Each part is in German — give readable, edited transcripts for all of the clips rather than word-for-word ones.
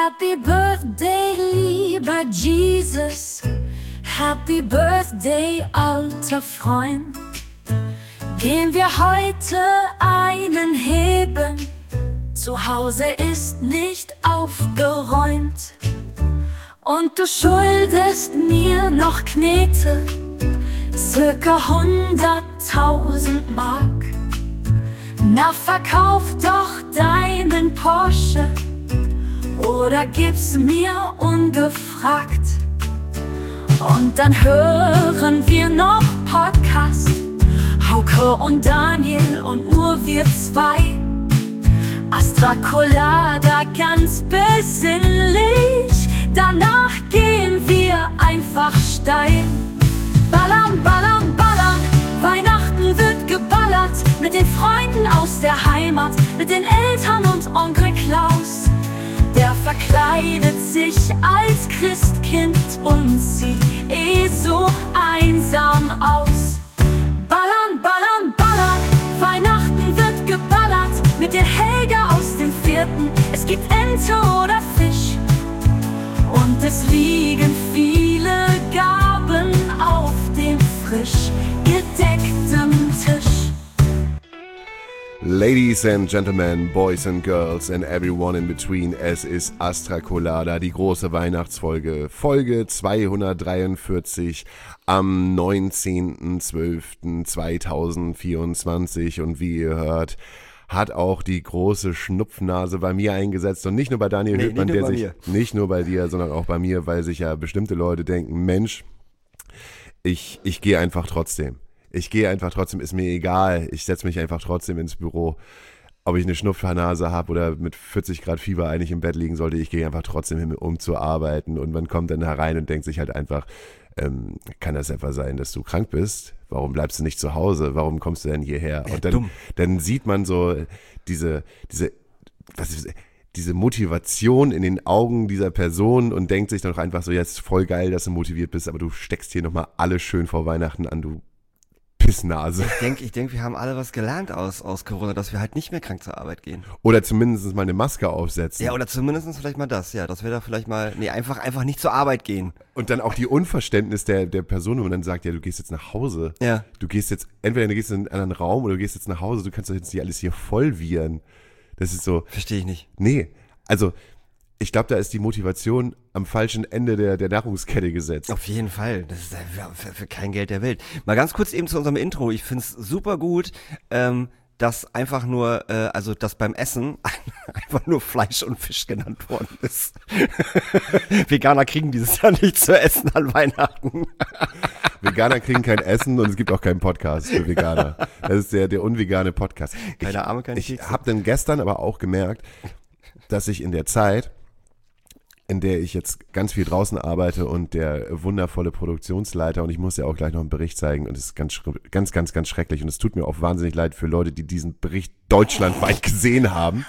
Happy Birthday, lieber Jesus. Happy Birthday, alter Freund. Gehen wir heute einen heben. Zu Hause ist nicht aufgeräumt. Und du schuldest mir noch Knete, circa 100.000 Mark. Na, verkauf doch deinen Porsche oder gib's mir ungefragt. Und dann hören wir noch Podcast, Hauke und Daniel und nur wir zwei. Astra Colada ganz besinnlich, danach gehen wir einfach steil. Ballern, ballern, ballern, Weihnachten wird geballert, mit den Freunden aus der Heimat, mit den Eltern und Onkel Klaus. Der verkleidet sich als Christkind und sieht so einsam aus. Ballern, ballern, ballern, Weihnachten wird geballert, mit der Helga aus dem 4. Es gibt Ente oder Fisch und es liegen viele Gaben auf dem frisch gedeckten Tisch. Ladies and Gentlemen, Boys and Girls and everyone in between, es ist Astra Colada, die große Weihnachtsfolge, Folge 243 am 19.12.2024 und wie ihr hört, hat auch die große Schnupfnase bei mir eingesetzt und nicht nur bei Daniel Hüttmann, der sich, nicht nur bei dir, sondern auch bei mir, weil sich ja bestimmte Leute denken, Mensch, ich gehe einfach trotzdem. Ich gehe einfach trotzdem, ist mir egal. Ich setze mich einfach trotzdem ins Büro. Ob ich eine Schnupfnase habe oder mit 40 Grad Fieber eigentlich im Bett liegen sollte, ich gehe einfach trotzdem hin, um zu arbeiten. Und man kommt dann herein und denkt sich halt einfach, kann das etwa sein, dass du krank bist? Warum bleibst du nicht zu Hause? Warum kommst du denn hierher? Und dann sieht man so diese Motivation in den Augen dieser Person und denkt sich dann auch einfach so, jetzt voll geil, dass du motiviert bist, aber du steckst hier nochmal alles schön vor Weihnachten an, du Pissnase. Ich denk, wir haben alle was gelernt aus Corona, dass wir halt nicht mehr krank zur Arbeit gehen. Oder zumindest mal eine Maske aufsetzen. Ja, oder zumindest vielleicht mal das, ja, dass wir da vielleicht mal, einfach nicht zur Arbeit gehen. Und dann auch die Unverständnis der Person, wenn man dann sagt, ja, du gehst jetzt nach Hause. Ja. Du gehst jetzt, entweder du gehst in einen anderen Raum oder du gehst jetzt nach Hause, du kannst doch jetzt nicht alles hier voll viren. Das ist so. Verstehe ich nicht. Nee, also ich glaube, da ist die Motivation am falschen Ende der Nahrungskette gesetzt. Auf jeden Fall. Das ist für kein Geld der Welt. Mal ganz kurz eben zu unserem Intro. Ich finde es super gut, dass einfach nur, dass beim Essen einfach nur Fleisch und Fisch genannt worden ist. Veganer kriegen dieses Jahr nicht zu essen an Weihnachten. Veganer kriegen kein Essen und es gibt auch keinen Podcast für Veganer. Das ist der unvegane Podcast. Keine Arme, keine Kekse. Ich habe dann gestern aber auch gemerkt, dass ich in der Zeit, in der ich jetzt ganz viel draußen arbeite und der wundervolle Produktionsleiter, und ich muss ja auch gleich noch einen Bericht zeigen und es ist ganz schrecklich und es tut mir auch wahnsinnig leid für Leute, die diesen Bericht deutschlandweit gesehen haben,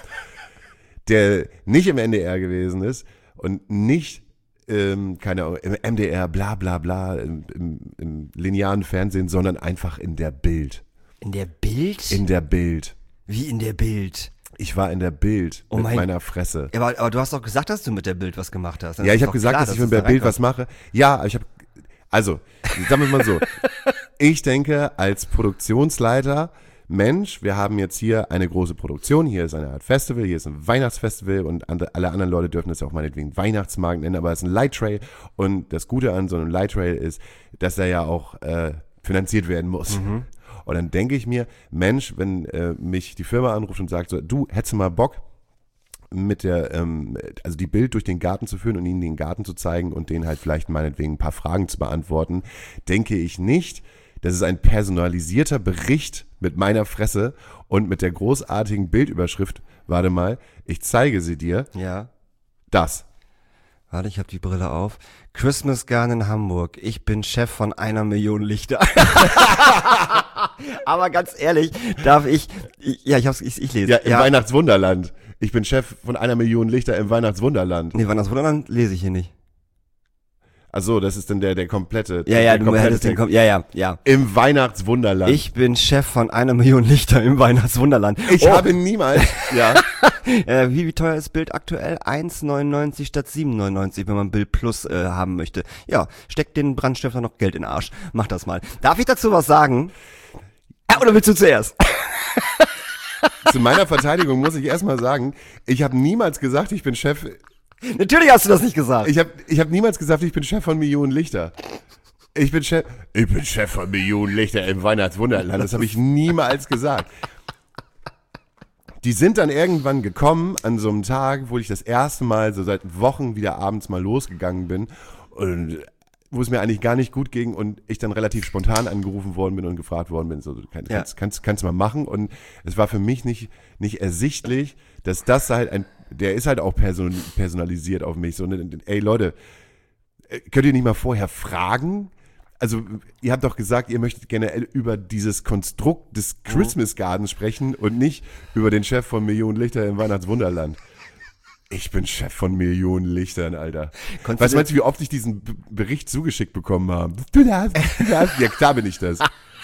der nicht im NDR gewesen ist und nicht, keine Ahnung, im MDR, bla bla bla, im linearen Fernsehen, sondern einfach in der Bild. In der Bild? In der Bild. Wie in der Bild? Ich war in der Bild mit meiner Fresse. Ja, aber du hast doch gesagt, dass du mit der Bild was gemacht hast. Ja, ich habe gesagt, dass ich mit der Bild was mache. Ja, aber sagen wir mal so. Ich denke als Produktionsleiter, Mensch, wir haben jetzt hier eine große Produktion, hier ist eine Art Festival, hier ist ein Weihnachtsfestival und alle anderen Leute dürfen das ja auch meinetwegen Weihnachtsmarkt nennen, aber es ist ein Light Trail und das Gute an so einem Light Trail ist, dass er ja auch finanziert werden muss. Mhm. Und dann denke ich mir, Mensch, wenn mich die Firma anruft und sagt so, du, hättest du mal Bock, mit die Bild durch den Garten zu führen und ihnen den Garten zu zeigen und denen halt vielleicht meinetwegen ein paar Fragen zu beantworten, denke ich nicht, dass es ein personalisierter Bericht mit meiner Fresse und mit der großartigen Bildüberschrift, warte mal, ich zeige sie dir, ja, das. Warte, ich habe die Brille auf. Christmas Garden in Hamburg. Ich bin Chef von 1 Million Lichter. Aber ganz ehrlich, ich lese. Ja, im Weihnachtswunderland. Ich bin Chef von 1 Million Lichter im Weihnachtswunderland. Nee, Weihnachtswunderland lese ich hier nicht. Ach so, das ist dann der komplette. Ja, du hättest den ja. Im Weihnachtswunderland. Ich bin Chef von 1 Million Lichter im Weihnachtswunderland. Ich habe niemals, ja. Wie teuer ist Bild aktuell? 1,99 statt 7,99, wenn man Bild Plus haben möchte. Ja, steckt den Brandstifter noch Geld in den Arsch. Mach das mal. Darf ich dazu was sagen? Oder willst du zuerst? Zu meiner Verteidigung muss ich erstmal sagen, ich habe niemals gesagt, ich bin Chef. Natürlich hast du das nicht gesagt. Ich hab niemals gesagt, ich bin Chef von Millionen Lichter. Ich bin Chef von Millionen Lichter im Weihnachtswunderland. Das habe ich niemals gesagt. Die sind dann irgendwann gekommen an so einem Tag, wo ich das erste Mal so seit Wochen wieder abends mal losgegangen bin und wo es mir eigentlich gar nicht gut ging und ich dann relativ spontan angerufen worden bin und gefragt worden bin, so kannst du mal machen. Und es war für mich nicht ersichtlich, dass das halt der ist halt auch personalisiert auf mich. So, ey Leute, könnt ihr nicht mal vorher fragen? Also ihr habt doch gesagt, ihr möchtet generell über dieses Konstrukt des Christmas Gardens sprechen und nicht über den Chef von Millionen Lichter im Weihnachtswunderland. Ich bin Chef von Millionen Lichtern, Alter. Meinst du, wie oft ich diesen Bericht zugeschickt bekommen habe? Du darfst. Ja, klar bin ich das.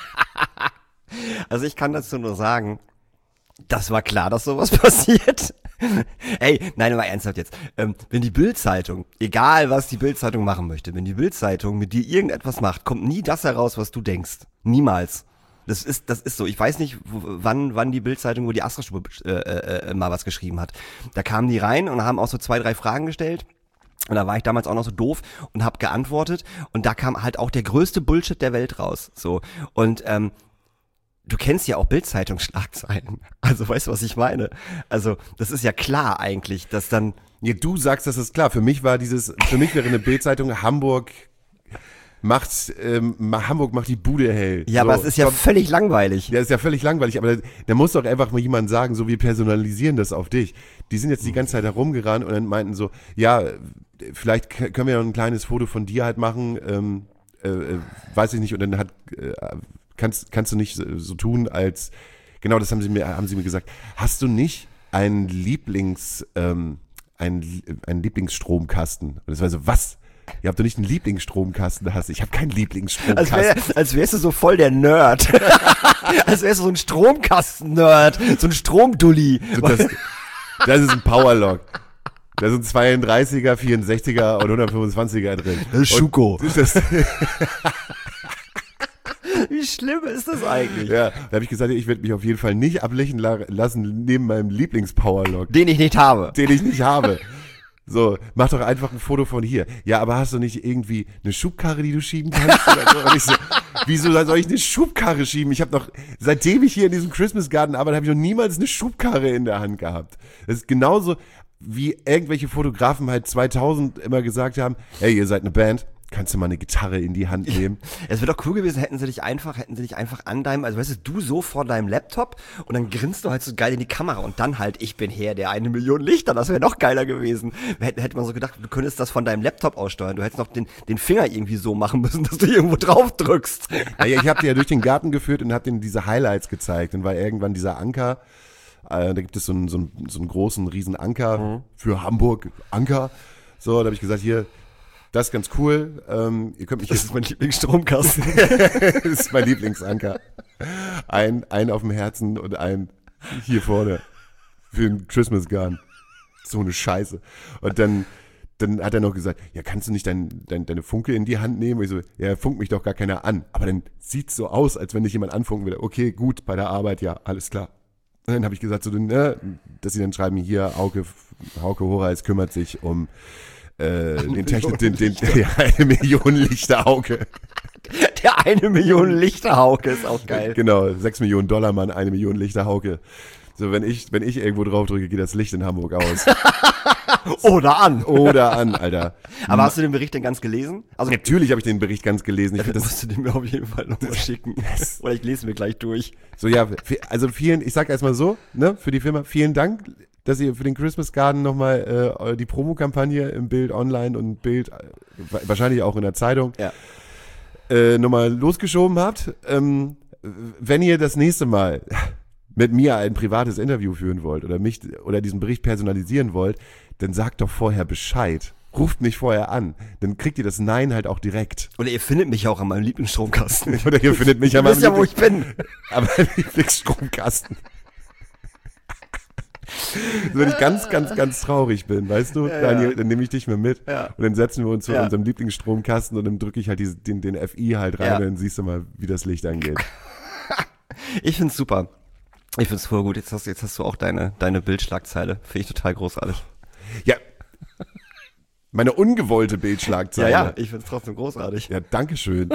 Also ich kann dazu nur sagen, das war klar, dass sowas passiert. Ey, nein, aber ernsthaft jetzt. Wenn die Bild-Zeitung, egal was die Bild-Zeitung machen möchte, wenn die Bild-Zeitung mit dir irgendetwas macht, kommt nie das heraus, was du denkst. Niemals. Das ist so. Ich weiß nicht, wann die Bild-Zeitung, wo die Astra-Stube mal was geschrieben hat. Da kamen die rein und haben auch so 2, 3 Fragen gestellt. Und da war ich damals auch noch so doof und habe geantwortet. Und da kam halt auch der größte Bullshit der Welt raus. So. Und du kennst ja auch Bild-Zeitung-Schlagzeilen. Also weißt du, was ich meine? Also das ist ja klar eigentlich, dass dann... Ja, du sagst, das ist klar. Für mich wäre eine Bild-Zeitung Hamburg macht die Bude hell. Ja, so, aber es ist ja völlig langweilig. Ja, ist ja völlig langweilig. Aber da muss doch einfach mal jemand sagen, so wir personalisieren das auf dich. Die sind jetzt die ganze Zeit herumgerannt und dann meinten so, ja, vielleicht können wir noch ein kleines Foto von dir halt machen. Weiß ich nicht. Und dann kannst du nicht so tun, als genau das haben sie mir gesagt. Hast du nicht einen Lieblingsstromkasten? Und das war so, was? Ihr habt doch nicht einen Lieblingsstromkasten, ich habe keinen Lieblingsstromkasten. Als wärst du so voll der Nerd. Als wärst du so ein Stromkasten-Nerd, so ein Stromdulli. Das ist ein Powerlock. Da sind 32er, 64er und 125er drin. Das ist Schuko. Wie schlimm ist das eigentlich? Ja, da habe ich gesagt, ich werde mich auf jeden Fall nicht ablächeln lassen neben meinem Lieblings-Powerlock. Den ich nicht habe. So, mach doch einfach ein Foto von hier. Ja, aber hast du nicht irgendwie eine Schubkarre, die du schieben kannst? Und ich so, wieso soll ich eine Schubkarre schieben? Ich habe noch, seitdem ich hier in diesem Christmas Garden arbeite, habe ich noch niemals eine Schubkarre in der Hand gehabt. Das ist genauso, wie irgendwelche Fotografen halt 2000 immer gesagt haben, hey, ihr seid eine Band. Kannst du mal eine Gitarre in die Hand nehmen? Es wäre doch cool gewesen, hätten sie dich einfach an deinem, also weißt du so vor deinem Laptop und dann grinst du halt so geil in die Kamera und dann halt, ich bin Herr der 1 Million Lichter, das wäre noch geiler gewesen. Hätte man so gedacht, du könntest das von deinem Laptop aussteuern, du hättest noch den Finger irgendwie so machen müssen, dass du irgendwo drauf drückst. Ja, ich habe dir ja durch den Garten geführt und habe denen diese Highlights gezeigt und war irgendwann dieser Anker, da gibt es so einen großen, riesen Anker für Hamburg, Anker, so, da habe ich gesagt, hier, das ist ganz cool. Ihr könnt mich das ist mein Lieblingsstromkasten. Das ist mein Lieblingsanker. Ein auf dem Herzen und ein hier vorne für den Christmas Garden. So eine Scheiße. Und dann hat er noch gesagt, ja, kannst du nicht deine Funke in die Hand nehmen? Und ich so, ja, funkt mich doch gar keiner an. Aber dann sieht's so aus, als wenn dich jemand anfunken würde. Okay, gut, bei der Arbeit, ja, alles klar. Und dann habe ich gesagt, so, dass sie dann schreiben, hier, Hauke Horace kümmert sich um den 1 Million Lichter Hauke. Der 1 Million Lichter Hauke ist auch geil. Genau, 6 Millionen Dollar Mann, 1 Million Lichter Hauke. So, wenn ich irgendwo drauf drücke, geht das Licht in Hamburg aus. Oder an, Alter. Aber hast du den Bericht denn ganz gelesen? Also natürlich habe ich den Bericht ganz gelesen. Das musst du den mir auf jeden Fall nochmal schicken. Yes. Oder ich lese mir gleich durch. So, ja, also ich sag erstmal so, ne, für die Firma, vielen Dank, dass ihr für den Christmas Garden nochmal die Promokampagne im Bild Online und Bild, wahrscheinlich auch in der Zeitung, nochmal losgeschoben habt. Wenn ihr das nächste Mal mit mir ein privates Interview führen wollt oder diesen Bericht personalisieren wollt, dann sagt doch vorher Bescheid. Ruft mich vorher an. Dann kriegt ihr das Nein halt auch direkt. Oder ihr findet mich auch an meinem Lieblingsstromkasten. Oder ihr findet mich an meinem Lieblingsstromkasten. An meinem Lieblingsstromkasten. Wenn ich ganz, ganz, ganz traurig bin, weißt du, Daniel, dann nehme ich dich mal mit und dann setzen wir uns zu unserem Lieblingsstromkasten und dann drücke ich halt den FI halt rein und dann siehst du mal, wie das Licht angeht. Ich find's super. Ich find's voll gut. Jetzt hast du auch deine Bildschlagzeile. Finde ich total großartig. Ja. Meine ungewollte Bildschlagzeile. Ja, ich find's trotzdem großartig. Ja, dankeschön.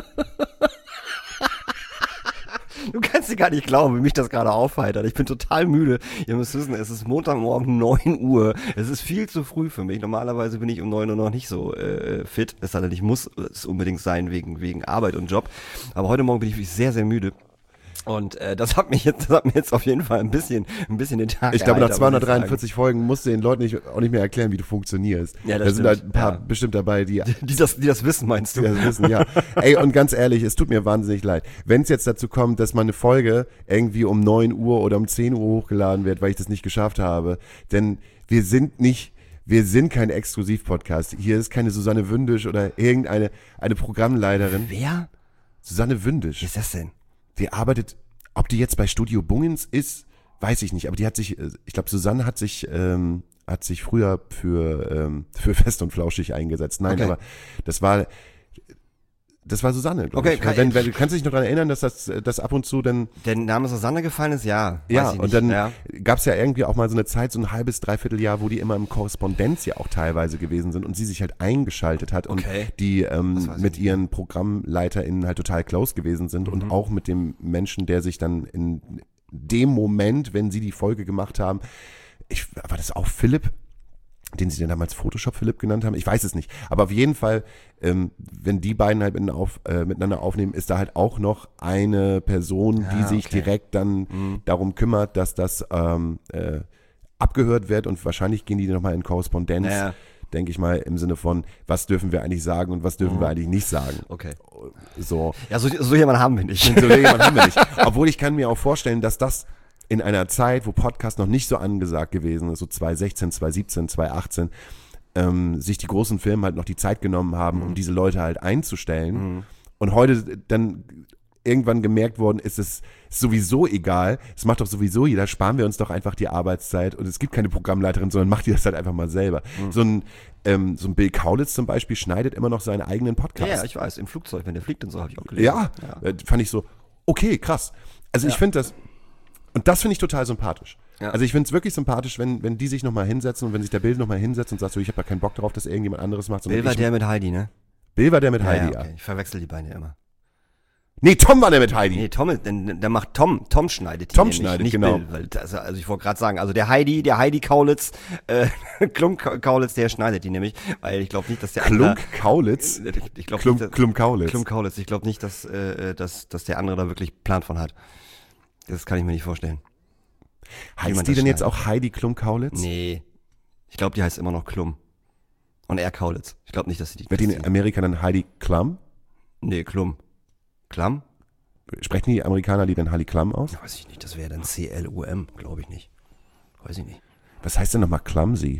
Du kannst dir gar nicht glauben, wie mich das gerade aufheitert. Ich bin total müde. Ihr müsst wissen, es ist Montagmorgen 9 Uhr. Es ist viel zu früh für mich. Normalerweise bin ich um 9 Uhr noch nicht so fit. Es sei denn, ich muss es unbedingt sein wegen Arbeit und Job. Aber heute Morgen bin ich wirklich sehr, sehr müde. Und das hat mir jetzt auf jeden Fall ein bisschen den Tag Ich glaube, nach erheitert, 243 Folgen musst du den Leuten auch nicht mehr erklären, wie du funktionierst. Ja, da das sind stimmt. halt ein paar bestimmt dabei, die das wissen, meinst du? das wissen, ja. Ey, und ganz ehrlich, es tut mir wahnsinnig leid. Wenn es jetzt dazu kommt, dass meine Folge irgendwie um 9 Uhr oder um 10 Uhr hochgeladen wird, weil ich das nicht geschafft habe, denn wir sind kein Exklusiv-Podcast. Hier ist keine Susanne Wündisch oder irgendeine Programmleiterin. Wer? Susanne Wündisch. Wie ist das denn? Die arbeitet, ob die jetzt bei Studio Bungens ist, weiß ich nicht, aber die hat sich, ich glaube, Susanne hat sich früher für Fest und Flauschig eingesetzt. Nein, aber das war Susanne, glaube ich. Wenn du kannst dich noch daran erinnern, dass das ab und zu dann... Der Name Susanne gefallen ist, ja. Ja, weiß ich und nicht. dann gab es ja irgendwie auch mal so eine Zeit, so ein halbes, dreiviertel Jahr, wo die immer im Korrespondenz ja auch teilweise gewesen sind und sie sich halt eingeschaltet hat und die mit ihren ProgrammleiterInnen halt total close gewesen sind und auch mit dem Menschen, der sich dann in dem Moment, wenn sie die Folge gemacht haben, war das auch Philipp? Den sie dann damals Photoshop Philipp genannt haben. Ich weiß es nicht. Aber auf jeden Fall, wenn die beiden halt miteinander aufnehmen, ist da halt auch noch eine Person, die sich direkt dann darum kümmert, dass das abgehört wird und wahrscheinlich gehen die nochmal in Korrespondenz, denke ich mal, im Sinne von, was dürfen wir eigentlich sagen und was dürfen wir eigentlich nicht sagen. Okay. So. Ja, so jemanden haben wir nicht. So jemanden haben wir nicht. Obwohl ich kann mir auch vorstellen, dass das in einer Zeit, wo Podcast noch nicht so angesagt gewesen ist, so 2016, 2017, 2018, sich die großen Firmen halt noch die Zeit genommen haben, um diese Leute halt einzustellen. Und heute dann irgendwann gemerkt worden ist, es sowieso egal, es macht doch sowieso jeder, sparen wir uns doch einfach die Arbeitszeit und es gibt keine Programmleiterin, sondern macht die das halt einfach mal selber. So ein Bill Kaulitz zum Beispiel schneidet immer noch seinen eigenen Podcast. Ja, ich weiß, im Flugzeug, wenn der fliegt und so, habe ich auch gelesen. Ja, fand ich so, okay, krass. Also ich finde das, und das finde ich total sympathisch. Ja. Also ich finde es wirklich sympathisch, wenn die sich nochmal hinsetzen und wenn sich der Bill nochmal hinsetzt und sagt so, ich habe da keinen Bock drauf, dass irgendjemand anderes macht. Bill war der mit Heidi, ne? Bill war der mit Heidi, ja. Okay. Ich verwechsel die beiden ja immer. Nee, Tom war der mit Heidi. Nee, der macht Tom schneidet die. Tom nämlich, schneidet, nicht genau. Bill, weil also ich wollte gerade sagen, also der Heidi Kaulitz, Klunk Kaulitz, der schneidet die nämlich, weil ich glaube nicht, dass der Klunk Kaulitz? Ich glaube Klump Kaulitz. Klump Kaulitz. Ich glaube nicht, dass der andere da wirklich Plan von hat. Das kann ich mir nicht vorstellen. Heißt die denn jetzt auch Heidi Klum Kaulitz? Nee. Ich glaube, die heißt immer noch Klum. Und er Kaulitz. Ich glaube nicht, dass sie die... Wird die in Amerika dann Heidi Klum? Nee, Klum. Klum? Sprechen die Amerikaner die dann Heidi Klum aus? Weiß ich nicht. Das wäre dann CLUM. Glaube ich nicht. Weiß ich nicht. Was heißt denn nochmal clumsy?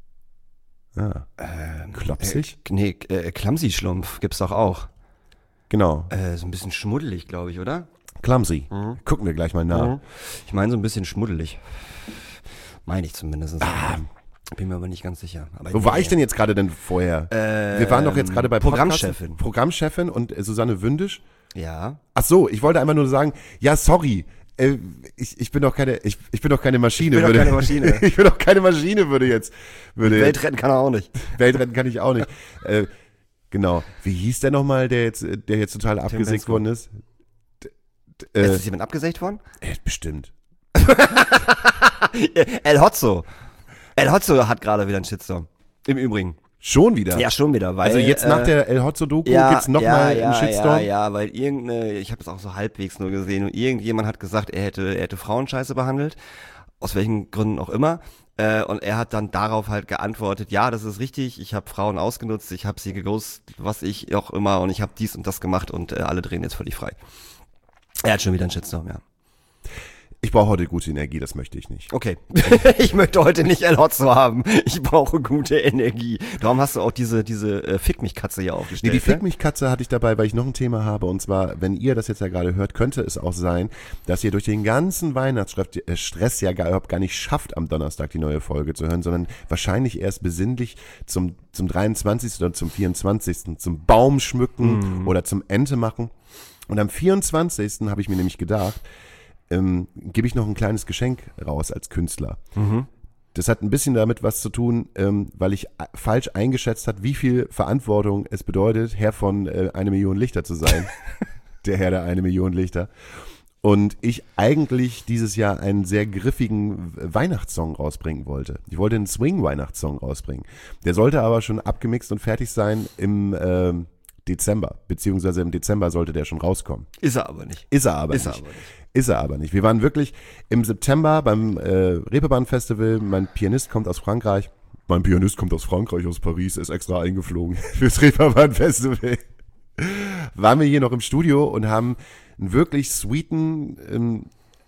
Klopsig? Clumsy-Schlumpf gibt's doch auch. Genau. So ein bisschen schmuddelig, glaube ich, oder? Clumsy. Gucken wir gleich mal nach. Ich meine so ein bisschen schmuddelig. Meine ich zumindest. Bin mir aber nicht ganz sicher. Aber Wo war ich denn jetzt gerade denn vorher? Wir waren doch jetzt gerade bei Programmchefin. Programmchefin und Susanne Wündisch. Ja. Ach so, ich wollte einfach nur sagen, ja, sorry. Ich bin doch keine Maschine. Ich bin doch keine Maschine. Ich bin doch keine Maschine, würde jetzt. Welt retten kann er auch nicht. Welt retten kann ich auch nicht. Genau. Wie hieß der nochmal, der jetzt total abgesägt worden ist? Ist jemand abgesägt worden? Bestimmt. El Hotzo hat gerade wieder einen Shitstorm. Im Übrigen. Schon wieder? Ja, schon wieder. Weil, also jetzt nach der El Hotzo-Doku gibt's nochmal einen Shitstorm? Ja, weil ich habe es auch so halbwegs nur gesehen und irgendjemand hat gesagt, er hätte Frauen scheiße behandelt. Aus welchen Gründen auch immer. Und er hat dann darauf halt geantwortet, ja, das ist richtig, ich habe Frauen ausgenutzt, ich habe sie geghostet, was ich auch immer und ich habe dies und das gemacht und alle drehen jetzt völlig frei. Er hat schon wieder einen Shitstorm, ja. Ich brauche heute gute Energie, das möchte ich nicht. Okay, ich möchte heute nicht El Hotzo haben. Ich brauche gute Energie. Darum hast du auch diese Fick mich Katze hier aufgestellt. Nee, die Fick mich Katze hatte ich dabei, weil ich noch ein Thema habe. Und zwar, wenn ihr das jetzt ja gerade hört, könnte es auch sein, dass ihr durch den ganzen Weihnachtsstress ja überhaupt gar nicht schafft, am Donnerstag die neue Folge zu hören, sondern wahrscheinlich erst besinnlich zum 23. oder zum 24. zum Baum schmücken oder zum Ente machen. Und am 24. habe ich mir nämlich gedacht, gebe ich noch ein kleines Geschenk raus als Künstler. Das hat ein bisschen damit was zu tun, weil ich falsch eingeschätzt habe, wie viel Verantwortung es bedeutet, Herr von 1 Million Lichter zu sein. Der Herr der 1 Million Lichter. Und ich eigentlich dieses Jahr einen sehr griffigen Weihnachtssong rausbringen wollte. Ich wollte einen Swing-Weihnachtssong rausbringen. Der sollte aber schon abgemixt und fertig sein im Dezember. Beziehungsweise im Dezember sollte der schon rauskommen. Ist er aber nicht. Ist er aber nicht. Wir waren wirklich im September beim Reeperbahn-Festival. Mein Pianist kommt aus Frankreich. Aus Paris, ist extra eingeflogen fürs Reeperbahn-Festival. Waren wir hier noch im Studio und haben einen wirklich sweeten,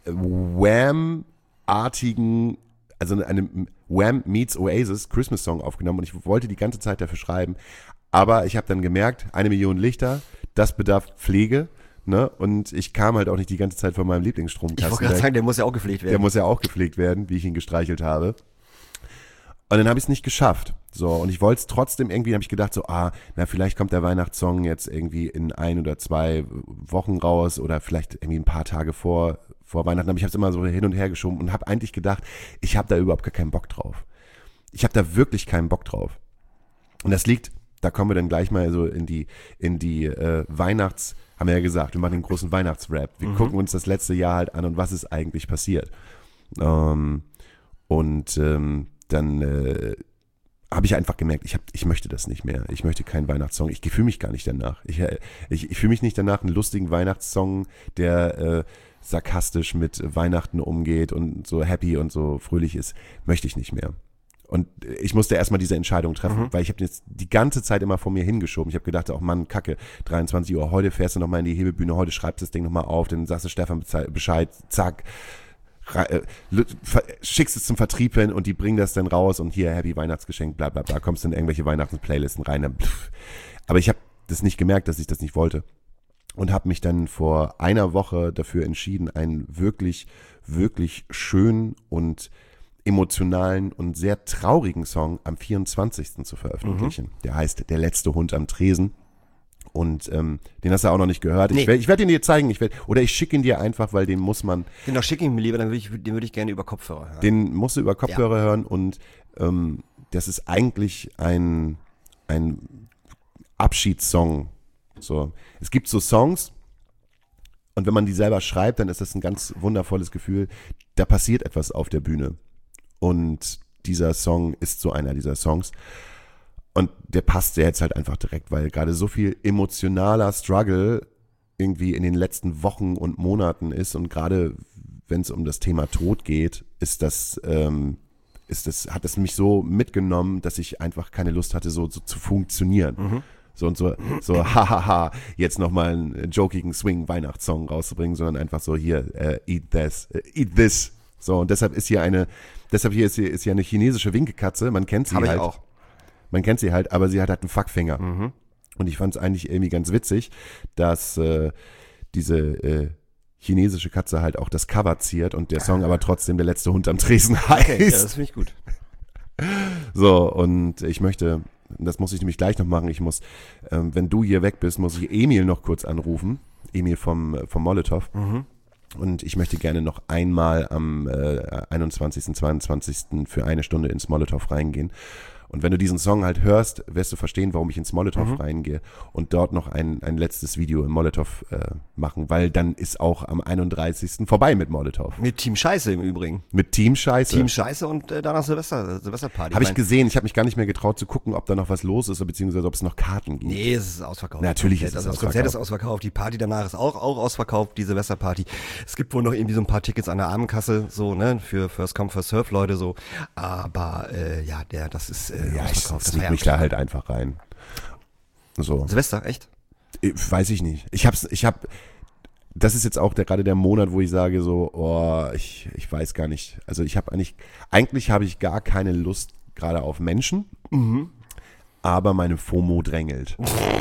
Wham-artigen, also einen Wham meets Oasis Christmas-Song aufgenommen und ich wollte die ganze Zeit dafür schreiben. Aber ich habe dann gemerkt, 1 Million Lichter, das bedarf Pflege. Ne? Und ich kam halt auch nicht die ganze Zeit von meinem Lieblingsstromkasten. Ich wollte gerade sagen, der muss ja auch gepflegt werden. Der muss ja auch gepflegt werden, wie ich ihn gestreichelt habe. Und dann habe ich es nicht geschafft. So, und ich wollte es trotzdem irgendwie, habe ich gedacht, so, vielleicht kommt der Weihnachtssong jetzt irgendwie in 1 oder 2 Wochen raus oder vielleicht irgendwie ein paar Tage vor Weihnachten. Aber ich habe es immer so hin und her geschoben und habe eigentlich gedacht, ich habe da überhaupt gar keinen Bock drauf. Ich habe da wirklich keinen Bock drauf. Und das liegt, da kommen wir dann gleich mal so in die haben wir ja gesagt, wir machen den großen Weihnachtsrap. Wir gucken uns das letzte Jahr halt an und was ist eigentlich passiert. Dann habe ich einfach gemerkt, ich möchte das nicht mehr. Ich möchte keinen Weihnachtssong. Ich fühle mich gar nicht danach. Ich fühle mich nicht danach, einen lustigen Weihnachtssong, der sarkastisch mit Weihnachten umgeht und so happy und so fröhlich ist, möchte ich nicht mehr. Und ich musste erstmal diese Entscheidung treffen, weil ich habe jetzt die ganze Zeit immer vor mir hingeschoben. Ich habe gedacht, Mann, Kacke, 23 Uhr, heute fährst du nochmal in die Hebebühne, heute schreibst du das Ding nochmal auf, dann sagst du Stefan Bescheid, zack, schickst es zum Vertrieb hin und die bringen das dann raus und hier, Happy Weihnachtsgeschenk, bla bla bla, kommst in irgendwelche Weihnachts-Playlisten rein. Aber ich habe das nicht gemerkt, dass ich das nicht wollte. Und habe mich dann vor einer Woche dafür entschieden, einen wirklich, wirklich schönen und emotionalen und sehr traurigen Song am 24. zu veröffentlichen. Der heißt Der letzte Hund am Tresen. Und den hast du auch noch nicht gehört. Nee. Ich werd ihn dir zeigen. Oder ich schicke ihn dir einfach, weil den muss man. Genau, schick ihn mir lieber, den würde ich gerne über Kopfhörer hören. Den musst du über Kopfhörer hören und das ist eigentlich ein Abschiedssong. So. Es gibt so Songs und wenn man die selber schreibt, dann ist das ein ganz wundervolles Gefühl. Da passiert etwas auf der Bühne. Und dieser Song ist so einer dieser Songs. Und der passt jetzt halt einfach direkt, weil gerade so viel emotionaler Struggle irgendwie in den letzten Wochen und Monaten ist. Und gerade wenn es um das Thema Tod geht, hat es mich so mitgenommen, dass ich einfach keine Lust hatte, so zu funktionieren. So hahaha, jetzt nochmal einen jokigen Swing-Weihnachtssong rauszubringen, sondern einfach so hier, eat this. So, und deshalb ist hier eine chinesische Winkekatze, man kennt sie halt. Auch. Man kennt sie halt, aber sie hat halt einen Fuckfinger. Und ich fand es eigentlich irgendwie ganz witzig, dass diese chinesische Katze halt auch das Cover ziert und der Song aber trotzdem Der letzte Hund am Tresen heißt. Okay, ja, das finde ich gut. So, und ich möchte, das muss ich nämlich gleich noch machen, ich muss, wenn du hier weg bist, muss ich Emil noch kurz anrufen. Emil vom Molotow. Und ich möchte gerne noch einmal am 21., 22. für 1 Stunde ins Molotow reingehen. Und wenn du diesen Song halt hörst, wirst du verstehen, warum ich ins Molotow reingehe und dort noch ein letztes Video im Molotow machen, weil dann ist auch am 31. vorbei mit Molotow. Mit Team Scheiße im Übrigen. Mit Team Scheiße. Team Scheiße und danach Silvesterparty. Habe ich gesehen, ich habe mich gar nicht mehr getraut zu gucken, ob da noch was los ist, beziehungsweise ob es noch Karten gibt. Nee, es ist ausverkauft. Natürlich ist es ausverkauft. Das Konzert ist ausverkauft, die Party danach ist auch ausverkauft, die Silvesterparty. Es gibt wohl noch irgendwie so ein paar Tickets an der Abendkasse, so, ne, für First Come, First Serve Leute so. Aber das ist ich sneak mich da halt einfach rein. So. Silvester, echt? Weiß ich nicht. das ist jetzt auch gerade der Monat, wo ich sage so, oh, ich weiß gar nicht. Also ich habe eigentlich habe ich gar keine Lust gerade auf Menschen, aber meine FOMO drängelt.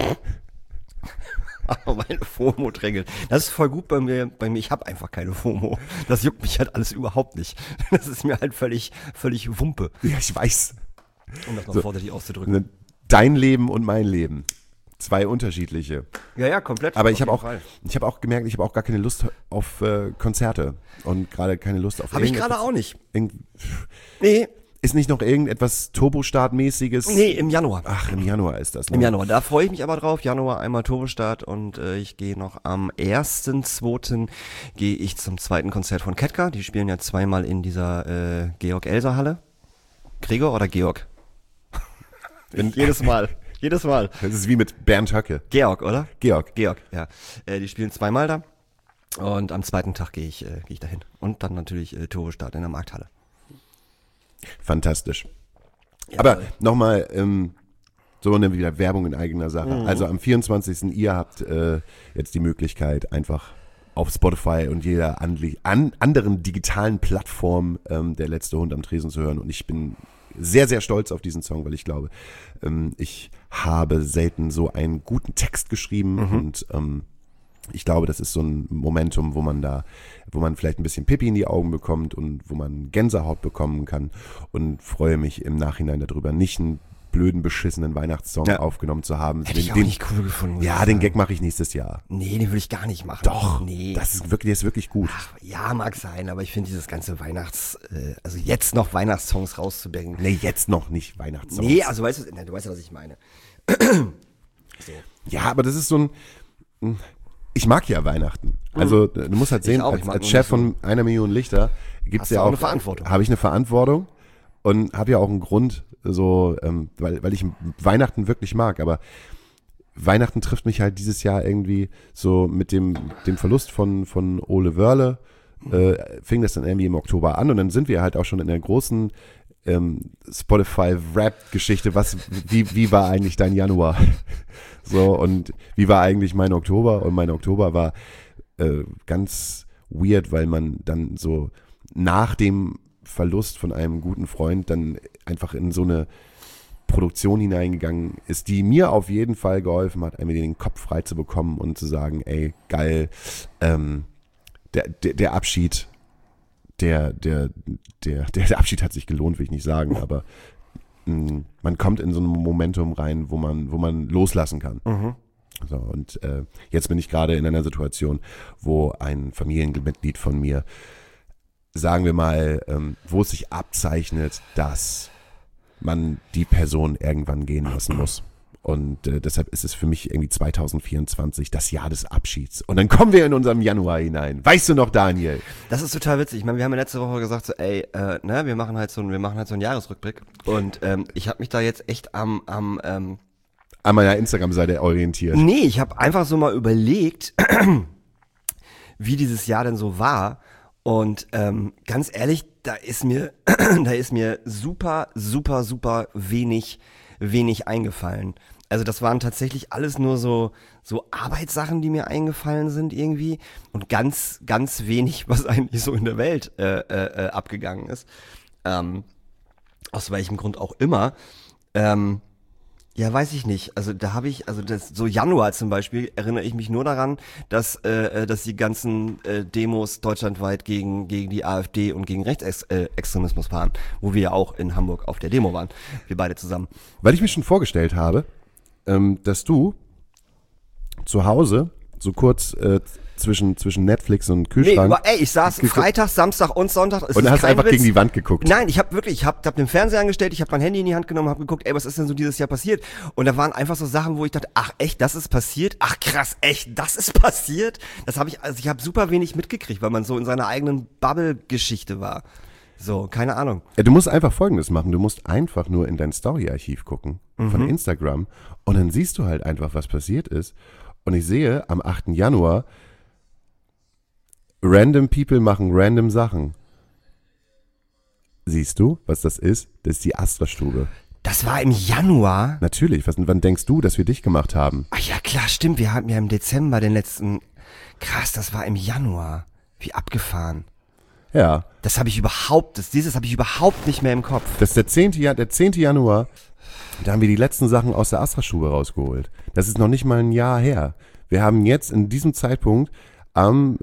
Aber meine FOMO drängelt. Das ist voll gut bei mir. Ich habe einfach keine FOMO. Das juckt mich halt alles überhaupt nicht. Das ist mir halt völlig Wumpe, Ja, ich weiß. um das mal vorsichtig auszudrücken. Dein Leben und mein Leben. 2 unterschiedliche. Ja, komplett. Aber ich habe Auf auch, jeden Fall. ich habe auch gemerkt, ich habe auch gar keine Lust auf Konzerte und gerade keine Lust auf Habe ich gerade auch nicht. Nee. Ist nicht noch irgendetwas Turbostart-mäßiges? Nee, im Januar. Ach, im Januar ist das. Ne? Im Januar, da freue ich mich aber drauf. Januar einmal Turbostart und ich gehe noch am 1.2. gehe ich zum zweiten Konzert von Ketka. Die spielen ja zweimal in dieser Georg-Elser-Halle. Gregor oder Georg? Jedes Mal. Das ist wie mit Bernd Höcke. Georg, oder? Georg. Georg, ja. Die spielen zweimal da und am zweiten Tag gehe ich dahin. Und dann natürlich Turbostart in der Markthalle. Fantastisch. Jawohl. Aber nochmal, so eine wieder Werbung in eigener Sache. Also am 24. ihr habt jetzt die Möglichkeit, einfach auf Spotify und jeder anderen digitalen Plattform der letzte Hund am Tresen zu hören. Und ich bin sehr, sehr stolz auf diesen Song, weil ich glaube, ich habe selten so einen guten Text geschrieben und ich glaube, das ist so ein Momentum, wo man vielleicht ein bisschen Pipi in die Augen bekommt und wo man Gänsehaut bekommen kann und freue mich im Nachhinein darüber, nicht einen blöden, beschissenen Weihnachtssong aufgenommen zu haben. Hätte ich auch nicht cool gefunden. Ja, den Gag mache ich nächstes Jahr. Nee, den würde ich gar nicht machen. Doch, nee. der ist wirklich gut. Ach, ja, mag sein, aber ich finde dieses ganze also jetzt noch Weihnachtssongs rauszubringen. Nee, jetzt noch nicht Weihnachtssongs. Nee, also du weißt ja, was ich meine. So. Ja, aber das ist so ein... Ich mag ja Weihnachten. Also du musst halt sehen, als Chef von 1 Million Lichter gibt's Hast du ja auch auch eine Verantwortung. Habe ich eine Verantwortung und habe ja auch einen Grund, so weil ich Weihnachten wirklich mag. Aber Weihnachten trifft mich halt dieses Jahr irgendwie so mit dem Verlust von Ole Wörle. Fing das dann irgendwie im Oktober an und dann sind wir halt auch schon in der großen Spotify-Rap-Geschichte, wie war eigentlich dein Januar? So, und wie war eigentlich mein Oktober? Und mein Oktober war ganz weird, weil man dann so nach dem Verlust von einem guten Freund dann einfach in so eine Produktion hineingegangen ist, die mir auf jeden Fall geholfen hat, mir den Kopf frei zu bekommen und zu sagen, ey, geil, der Abschied, der Abschied hat sich gelohnt, will ich nicht sagen, aber man kommt in so ein Momentum rein, wo man loslassen kann. So, und jetzt bin ich gerade in einer Situation, wo ein Familienmitglied von mir, sagen wir mal, wo es sich abzeichnet, dass man die Person irgendwann gehen lassen muss. Und deshalb ist es für mich irgendwie 2024 das Jahr des Abschieds. Und dann kommen wir in unserem Januar hinein. Weißt du noch, Daniel? Das ist total witzig. Ich meine, wir haben ja letzte Woche gesagt, so, ey, wir machen halt so einen Jahresrückblick. Und ich habe mich da jetzt echt an meiner Instagram-Seite orientiert. Nee, ich habe einfach so mal überlegt, wie dieses Jahr denn so war. Und ganz ehrlich, da ist mir super, super, super wenig eingefallen. Also das waren tatsächlich alles nur so Arbeitssachen, die mir eingefallen sind irgendwie und ganz, ganz wenig, was eigentlich so in der Welt abgegangen ist. Aus welchem Grund auch immer. Ja, weiß ich nicht. Also da habe ich, so Januar zum Beispiel, erinnere ich mich nur daran, dass die ganzen Demos deutschlandweit gegen die AfD und gegen Rechtsextremismus waren, wo wir ja auch in Hamburg auf der Demo waren, wir beide zusammen. Weil ich mir schon vorgestellt habe, dass du zu Hause so kurz zwischen Netflix und Kühlschrank. Nee, ich saß Freitag, Samstag und Sonntag. Und hast einfach gegen die Wand geguckt. Nein, ich hab den Fernseher angestellt, ich habe mein Handy in die Hand genommen, habe geguckt, ey, was ist denn so dieses Jahr passiert? Und da waren einfach so Sachen, wo ich dachte, ach echt, das ist passiert? Ach krass, echt, das ist passiert? Ich habe super wenig mitgekriegt, weil man so in seiner eigenen Bubble-Geschichte war. So, keine Ahnung. Du musst einfach Folgendes machen. Du musst einfach nur in dein Story-Archiv gucken von Instagram und dann siehst du halt einfach, was passiert ist. Und ich sehe am 8. Januar, random people machen random Sachen. Siehst du, was das ist? Das ist die Astra-Stube. Das war im Januar? Natürlich. Wann denkst du, dass wir dich gemacht haben? Ach ja, klar, stimmt. Wir haben ja im Dezember den letzten Krass, das war im Januar. Wie abgefahren. Ja. Dieses habe ich überhaupt nicht mehr im Kopf. Das ist der 10. Januar, da haben wir die letzten Sachen aus der Astra-Stube rausgeholt. Das ist noch nicht mal ein Jahr her. Wir haben jetzt in diesem Zeitpunkt am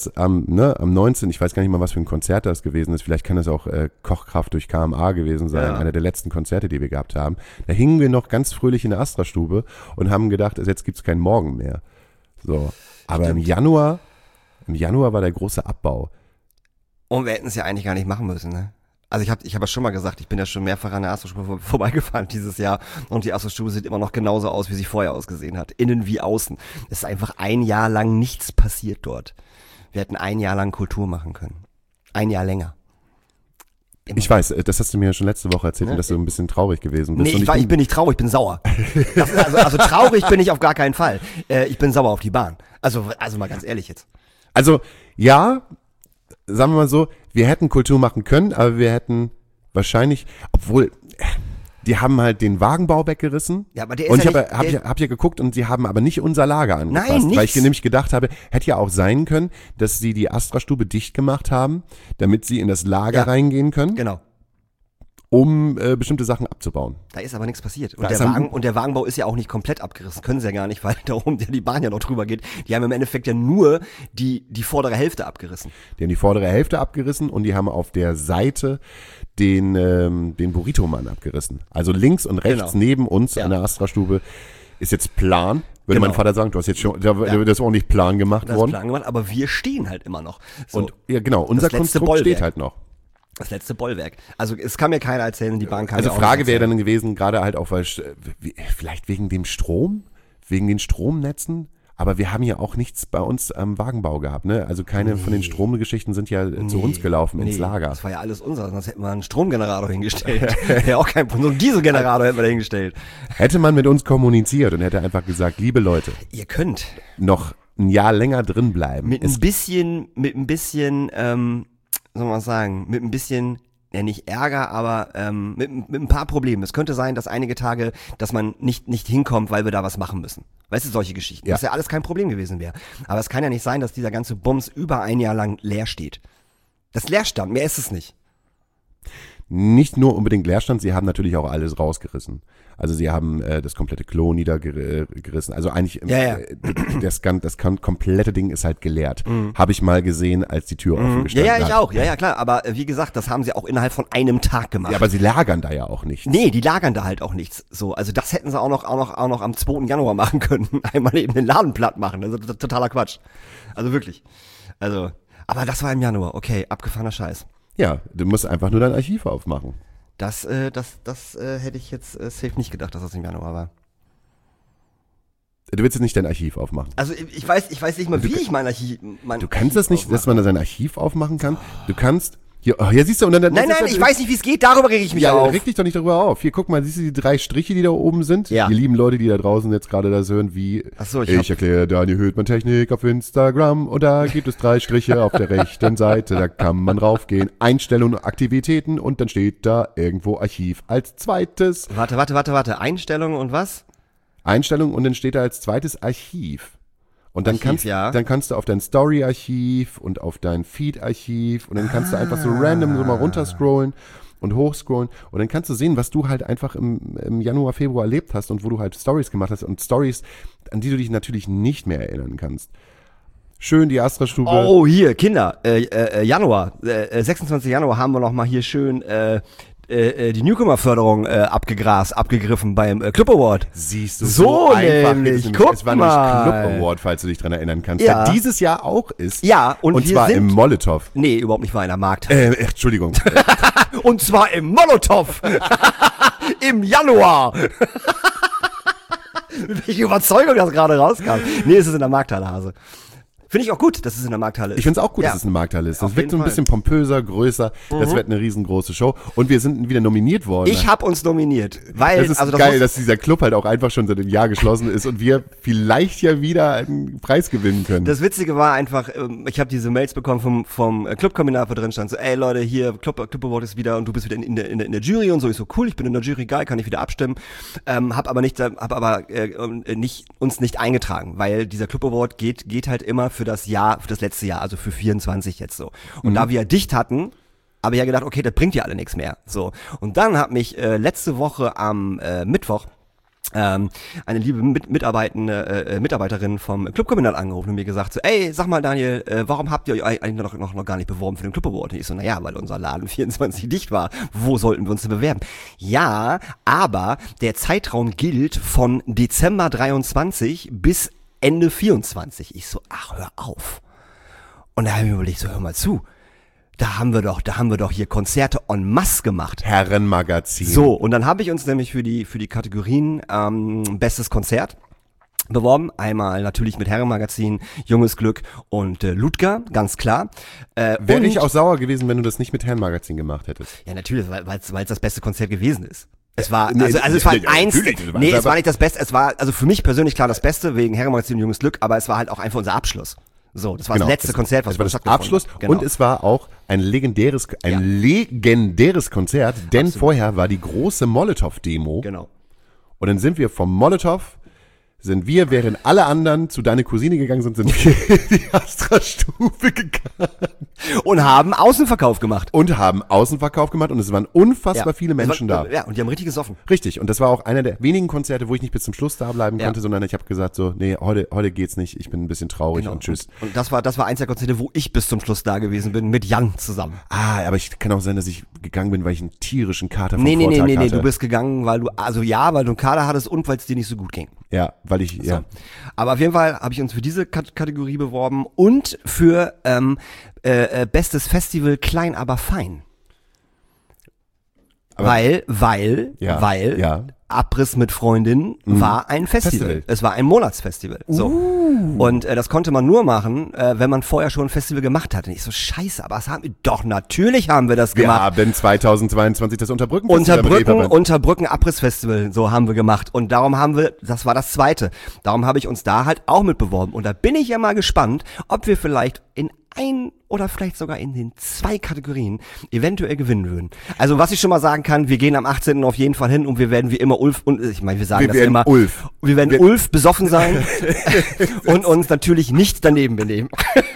19., ich weiß gar nicht mal, was für ein Konzert das gewesen ist, vielleicht kann das auch Kochkraft durch KMA gewesen sein, einer der letzten Konzerte, die wir gehabt haben. Da hingen wir noch ganz fröhlich in der Astra-Stube und haben gedacht, jetzt gibt's keinen Morgen mehr. So. Aber im Januar war der große Abbau. Und wir hätten es ja eigentlich gar nicht machen müssen, ne? Also ich hab ja schon mal gesagt, ich bin ja schon mehrfach an der Astra-Stube vorbeigefahren dieses Jahr und die Astra-Stube sieht immer noch genauso aus, wie sie vorher ausgesehen hat. Innen wie außen. Es ist einfach ein Jahr lang nichts passiert dort. Wir hätten ein Jahr lang Kultur machen können. Ein Jahr länger. Immer. Ich weiß, das hast du mir ja schon letzte Woche erzählt, dass du ein bisschen traurig gewesen bist. Nee, ich bin nicht traurig, ich bin sauer. Also traurig bin ich auf gar keinen Fall. Ich bin sauer auf die Bahn. Also mal ganz ehrlich jetzt. Also, ja, sagen wir mal so, wir hätten Kultur machen können, aber wir hätten wahrscheinlich, obwohl, die haben halt den Wagenbau weggerissen. Ja, aber der ist und ja ich hab hier geguckt und sie haben aber nicht unser Lager angepasst. Nein, nichts. Weil ich nämlich gedacht habe, hätte ja auch sein können, dass sie die Astra-Stube dicht gemacht haben, damit sie in das Lager reingehen können. Genau. Um bestimmte Sachen abzubauen. Da ist aber nichts passiert. Und der Wagenbau ist ja auch nicht komplett abgerissen. Können sie ja gar nicht, weil da oben die Bahn ja noch drüber geht. Die haben im Endeffekt ja nur die vordere Hälfte abgerissen. Die haben die vordere Hälfte abgerissen und die haben auf der Seite den Burrito-Mann abgerissen. Also links und rechts neben uns an der Astra-Stube ist jetzt plan. Würde mein Vater sagen, du hast jetzt schon, da ist ordentlich plan gemacht worden. Das ist plan gemacht, aber wir stehen halt immer noch. So, und ja, genau, unser Konstrukt steht halt noch. Das letzte Bollwerk. Also es kann mir keiner erzählen, die Bahn kann Also ja auch Frage wäre dann gewesen, gerade halt auch, weil vielleicht wegen dem Strom, wegen den Stromnetzen, aber wir haben ja auch nichts bei uns am Wagenbau gehabt, ne? Also keine von den Stromgeschichten sind ja zu uns gelaufen ins Lager. Das war ja alles unser, sonst hätten wir einen Stromgenerator hingestellt. Ja, auch kein Problem. So einen Dieselgenerator hätten wir da hingestellt. Hätte man mit uns kommuniziert und hätte einfach gesagt, liebe Leute, ihr könnt noch ein Jahr länger drin bleiben. Mit ein bisschen, soll man sagen, mit ein bisschen, ja nicht Ärger, aber mit ein paar Problemen. Es könnte sein, dass einige Tage, dass man nicht hinkommt, weil wir da was machen müssen. Weißt du, solche Geschichten. Ja. Was ja alles kein Problem gewesen wäre. Aber es kann ja nicht sein, dass dieser ganze Bums über ein Jahr lang leer steht. Das Leerstand, mehr ist es nicht. Nicht nur unbedingt Leerstand, sie haben natürlich auch alles rausgerissen. Also sie haben das komplette Klo niedergerissen. Also eigentlich das komplette Ding ist halt geleert. Habe ich mal gesehen, als die Tür offen gestanden hat. Ja, ich auch. Ja, klar. Aber wie gesagt, das haben sie auch innerhalb von einem Tag gemacht. Ja, aber sie lagern da ja auch nichts. Nee, die lagern da halt auch nichts. So, also das hätten sie auch noch am 2. Januar machen können. Einmal eben den Laden platt machen. Das ist totaler Quatsch. Also wirklich. Also, aber das war im Januar. Okay, abgefahrener Scheiß. Ja, du musst einfach nur dein Archiv aufmachen. Das hätte ich jetzt safe nicht gedacht, dass das im Januar war. Du willst jetzt nicht dein Archiv aufmachen. Also ich weiß nicht mal, wie ich mein Archiv Du kannst das nicht, dass man da sein Archiv aufmachen kann. Du kannst, hier siehst du, und dann... Nein, ich weiß nicht, wie es geht, darüber reg ich mich auf. Ja, reg dich doch nicht darüber auf. Hier, guck mal, siehst du die 3 Striche, die da oben sind? Ja. Die lieben Leute, die da draußen jetzt gerade das hören, wie... Ach so, ich erkläre Daniel Höhtmann Technik auf Instagram und da gibt es 3 Striche auf der rechten Seite, da kann man raufgehen, Einstellungen und Aktivitäten und dann steht da irgendwo Archiv als zweites. Warte, Einstellungen und was? Einstellungen und dann steht da als zweites Archiv. Und dann kannst du auf dein Story-Archiv und auf dein Feed-Archiv und dann kannst du einfach so random so mal runterscrollen und hochscrollen und dann kannst du sehen, was du halt einfach im Januar, Februar erlebt hast und wo du halt Stories gemacht hast und Stories, an die du dich natürlich nicht mehr erinnern kannst. Schön die Astra-Stube. Oh, hier, Kinder, Januar, 26. Januar haben wir noch mal hier schön die Newcomer-Förderung abgegriffen beim Club Award. Siehst du, so einfach nämlich, es war nämlich Club Award, falls du dich dran erinnern kannst, ja. Der dieses Jahr auch ist. Ja, und wir zwar sind im Molotow. Nee, überhaupt nicht, war in der Markt. Entschuldigung. Und zwar im Molotow. Im Januar. Mit welcher Überzeugung das gerade rauskam. Nee, es ist in der Markthalle, Hase. Finde ich auch gut, dass es in der Markthalle ist. Ich finde es auch gut, dass es eine Markthalle ist. Das wird so ein bisschen pompöser, größer. Das wird eine riesengroße Show. Und wir sind wieder nominiert worden. Ich habe uns nominiert. Weil, das ist geil, dass dieser Club halt auch einfach schon seit einem Jahr geschlossen ist und wir vielleicht ja wieder einen Preis gewinnen können. Das Witzige war einfach, ich habe diese Mails bekommen vom Clubkombinat, wo drin stand so, ey Leute, hier, Club Award ist wieder und du bist wieder in der Jury und so. Ich so, cool, ich bin in der Jury, geil, kann ich wieder abstimmen. Hab aber uns nicht eingetragen, weil dieser Club Award geht halt immer für für das letzte Jahr, also für 24 jetzt so. Und da wir dicht hatten, habe ich ja gedacht, okay, das bringt ja alle nichts mehr. So. Und dann hat mich letzte Woche am Mittwoch eine liebe Mitarbeiterin vom Clubkombinat angerufen und mir gesagt so, ey, sag mal Daniel, warum habt ihr euch eigentlich noch gar nicht beworben für den Club Award? Und ich so, naja, weil unser Laden 24 dicht war. Wo sollten wir uns denn bewerben? Ja, aber der Zeitraum gilt von Dezember 23 bis Ende 24. Ich so, ach, hör auf. Und da habe ich mir überlegt, so, hör mal zu. Da haben wir doch hier Konzerte en masse gemacht. Herrenmagazin. So, und dann habe ich uns nämlich für die Kategorien Bestes Konzert beworben. Einmal natürlich mit Herrenmagazin, Junges Glück und Ludger, ganz klar. Wäre ich auch sauer gewesen, wenn du das nicht mit Herrenmagazin gemacht hättest. Ja, natürlich, weil es das beste Konzert gewesen ist. Es war, Nee, es war eins, es war nicht das Beste, es war, also für mich persönlich klar das Beste, wegen Herrenmagazin und Junges Glück, aber es war halt auch einfach unser Abschluss. So, das war das letzte Konzert, was wir stattgefunden das Abschluss hat. Genau. Und es war auch ein legendäres Konzert, denn vorher war die große Molotow-Demo. Genau. Und dann sind wir vom Molotow, während alle anderen zu deiner Cousine gegangen sind wir in die Astra-Stufe gegangen. Und haben Außenverkauf gemacht. Und es waren unfassbar viele Menschen da. Ja, und die haben richtig gesoffen. Richtig, und das war auch einer der wenigen Konzerte, wo ich nicht bis zum Schluss da bleiben konnte, sondern ich habe gesagt so, nee, heute geht's nicht, ich bin ein bisschen traurig und tschüss. Und das war eins der Konzerte, wo ich bis zum Schluss da gewesen bin, mit Jan zusammen. Aber ich kann auch sein, dass ich gegangen bin, weil ich einen tierischen Kater vom Vortag hatte. Nee, du bist gegangen, weil du einen Kater hattest und weil es dir nicht so gut ging. Ja, weil ich, so. Aber auf jeden Fall habe ich uns für diese Kategorie beworben und für Bestes Festival klein, aber fein. Aber weil Abriss mit Freundin war ein Festival. Es war ein Monatsfestival. So. Und das konnte man nur machen, wenn man vorher schon ein Festival gemacht hatte. Und ich so, scheiße, aber natürlich haben wir das gemacht. Wir haben 2022 das Unterbrücken-Festival. Unterbrücken Abrissfestival, so haben wir gemacht. Und darum das war das zweite. Darum habe ich uns da halt auch mit beworben. Und da bin ich ja mal gespannt, ob wir vielleicht in ein oder vielleicht sogar in den 2 Kategorien eventuell gewinnen würden. Also was ich schon mal sagen kann, wir gehen am 18. auf jeden Fall hin und wir werden wie immer Ulf, und ich meine, wir sagen das immer, wir werden Ulf besoffen sein und uns natürlich nicht daneben benehmen.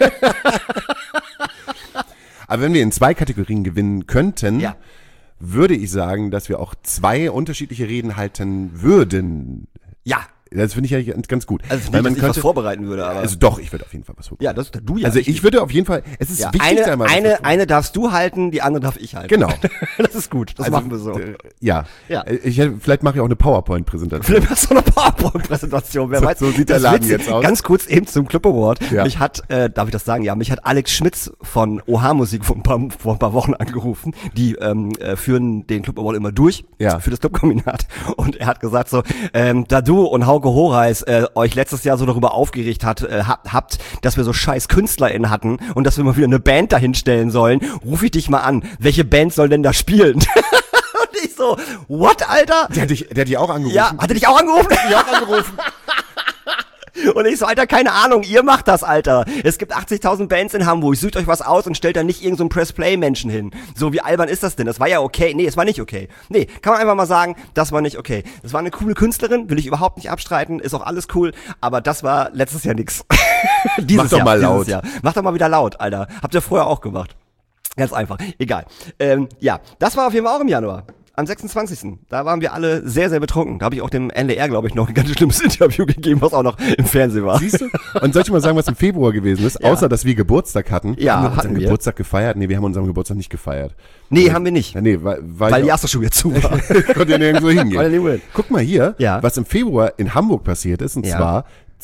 Aber wenn wir in 2 Kategorien gewinnen könnten, würde ich sagen, dass wir auch 2 unterschiedliche Reden halten würden. Ja. Das finde ich ja ganz gut. Also nicht, dass ich was vorbereiten würde, aber... Also doch, ich würde auf jeden Fall was vorbereiten. Ja, das du ja. Also ich würde auf jeden Fall... Es ist wichtig, da mal eine darfst du halten, die andere darf ich halten. Genau. Das ist gut, das machen wir so. Ja. Vielleicht mache ich auch eine PowerPoint-Präsentation. Vielleicht machst du eine PowerPoint-Präsentation, wer weiß. So sieht der Laden jetzt aus. Ganz kurz eben zum Club Award. Ja. Mich hat, darf ich das sagen? Ja, mich hat Alex Schmitz von OH Musik vor ein paar Wochen angerufen. Die führen den Club Award immer durch für das Clubkombinat. Und er hat gesagt so, da du und Hauke Horeis euch letztes Jahr so darüber aufgeregt habt, dass wir so scheiß KünstlerInnen hatten und dass wir mal wieder eine Band dahin stellen sollen, ruf ich dich mal an. Welche Band soll denn da spielen? Und ich so, what, Alter? Der hat dich auch angerufen? Ja, hat er dich auch angerufen? Ich auch angerufen. Und ich so, Alter, keine Ahnung, ihr macht das, Alter. Es gibt 80.000 Bands in Hamburg, sucht euch was aus und stellt da nicht irgend so einen Press-Play-Menschen hin. So, wie albern ist das denn? Das war ja okay. Nee, es war nicht okay. Nee, kann man einfach mal sagen, das war nicht okay. Das war eine coole Künstlerin, will ich überhaupt nicht abstreiten, ist auch alles cool, aber das war letztes Jahr nix. Mach doch mal laut. Mach doch mal wieder laut, Alter. Habt ihr vorher auch gemacht. Ganz einfach. Egal. Das war auf jeden Fall auch im Januar. Am 26. Da waren wir alle sehr, sehr betrunken. Da habe ich auch dem NDR, glaube ich, noch ein ganz schlimmes Interview gegeben, was auch noch im Fernsehen war. Siehst du? Und soll ich mal sagen, was im Februar gewesen ist? Ja. Außer, dass wir Geburtstag hatten. Ja, haben wir unseren Geburtstag gefeiert? Nee, wir haben unseren Geburtstag nicht gefeiert. Nee, haben wir nicht. Nee, weil die Astra-Schule zu war. Konnte ja nirgendwo hingehen. Guck mal hier, was im Februar in Hamburg passiert ist. Und zwar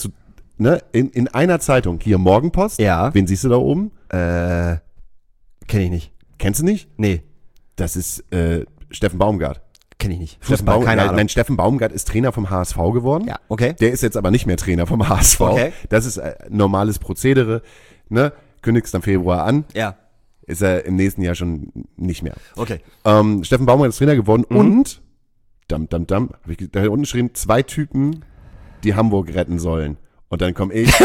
in einer Zeitung. Hier Morgenpost. Ja. Wen siehst du da oben? Kenn ich nicht. Kennst du nicht? Nee. Das ist Steffen Baumgart. Kenn ich nicht. Steffen Baumgart ist Trainer vom HSV geworden. Ja, okay. Der ist jetzt aber nicht mehr Trainer vom HSV. Okay. Das ist normales Prozedere. Ne? Kündigst am Februar an. Ja. Ist er im nächsten Jahr schon nicht mehr. Okay. Steffen Baumgart ist Trainer geworden und habe ich da unten geschrieben, 2 Typen, die Hamburg retten sollen. Und dann komme ich.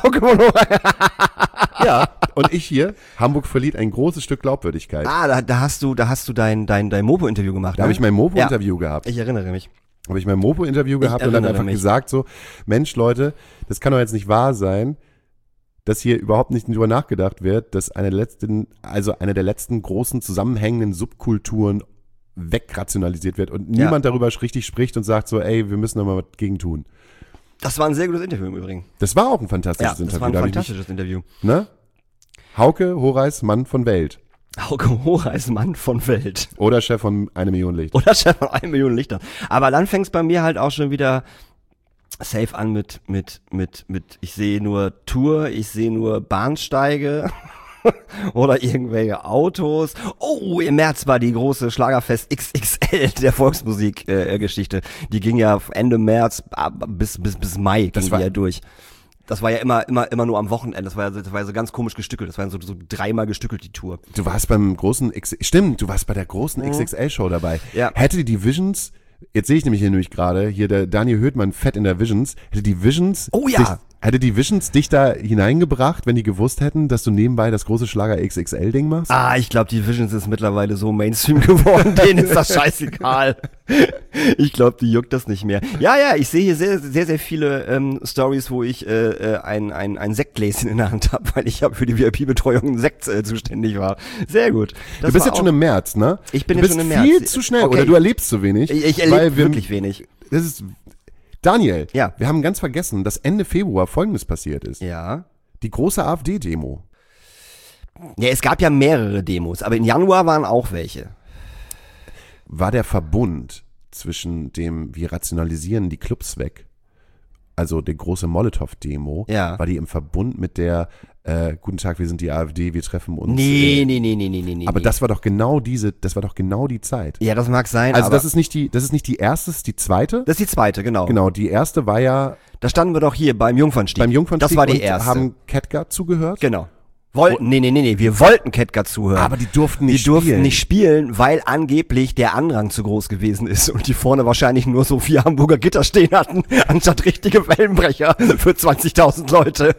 Ja, und ich hier, Hamburg verliert ein großes Stück Glaubwürdigkeit. Da hast du dein Mopo-Interview gemacht. Da habe ich mein Mopo-Interview gehabt. Ich erinnere mich. Habe ich mein Mopo-Interview gehabt und dann einfach gesagt so, Mensch Leute, das kann doch jetzt nicht wahr sein, dass hier überhaupt nicht drüber nachgedacht wird, dass eine der letzten großen zusammenhängenden Subkulturen wegrationalisiert wird und niemand darüber richtig spricht und sagt so, ey, wir müssen da mal was gegen tun. Das war ein sehr gutes Interview im Übrigen. Das war auch ein fantastisches Interview. Das war ein fantastisches Interview. Ne? Hauke Horeis, Mann von Welt. Hauke Horeis, Mann von Welt. Oder Chef von 1 Million Licht. Oder Chef von 1 Million Lichter. Aber dann fängt es bei mir halt auch schon wieder safe an mit ich sehe nur Tour, ich sehe nur Bahnsteige oder irgendwelche Autos. Oh, im März war die große Schlagerfest XXL der Volksmusik-Geschichte. Die ging ja Ende März bis Mai ging die ja durch. Das war ja immer nur am Wochenende. Das war ja so ganz komisch gestückelt. Das war so dreimal gestückelt, die Tour. Du warst beim großen Stimmt, du warst bei der großen XXL-Show dabei. Ja. Hätte die Visions, jetzt sehe ich nämlich gerade, hier der Daniel Höhtmann fett in der Visions, hätte die Visions hätte die Visions dich da hineingebracht, wenn die gewusst hätten, dass du nebenbei das große Schlager XXL-Ding machst? Ich glaube, die Visions ist mittlerweile so Mainstream geworden, denen ist das scheißegal. Ich glaube, die juckt das nicht mehr. Ja, ich sehe hier sehr, sehr, sehr viele Stories, wo ich ein Sektgläschen in der Hand habe, weil ich für die VIP-Betreuung einen Sekt zuständig war. Sehr gut. Du bist jetzt schon im März, ne? Ich bin jetzt schon im März. Du bist viel zu schnell, oder du erlebst zu wenig. Ich erlebe wirklich wenig. Das ist... Daniel, ja. Wir haben ganz vergessen, dass Ende Februar Folgendes passiert ist. Ja. Die große AfD-Demo. Ja, es gab ja mehrere Demos, aber im Januar waren auch welche. War der Verbund zwischen dem, wir rationalisieren die Clubs weg, also der große Molotow-Demo, war die im Verbund mit der guten Tag, wir sind die AfD, wir treffen uns. Nee. Aber das war doch genau die Zeit. Ja, das mag sein. Also aber das ist nicht die erste, das ist die zweite. Das ist die zweite, genau. Genau, die erste war ja. Da standen wir doch hier beim Jungfernstieg. Das war die erste. Haben Catgut zugehört? Genau. Nee, wir wollten Catgut zuhören. Aber die durften nicht spielen, weil angeblich der Andrang zu groß gewesen ist und die vorne wahrscheinlich nur so 4 Hamburger Gitter stehen hatten, anstatt richtige Wellenbrecher für 20.000 Leute.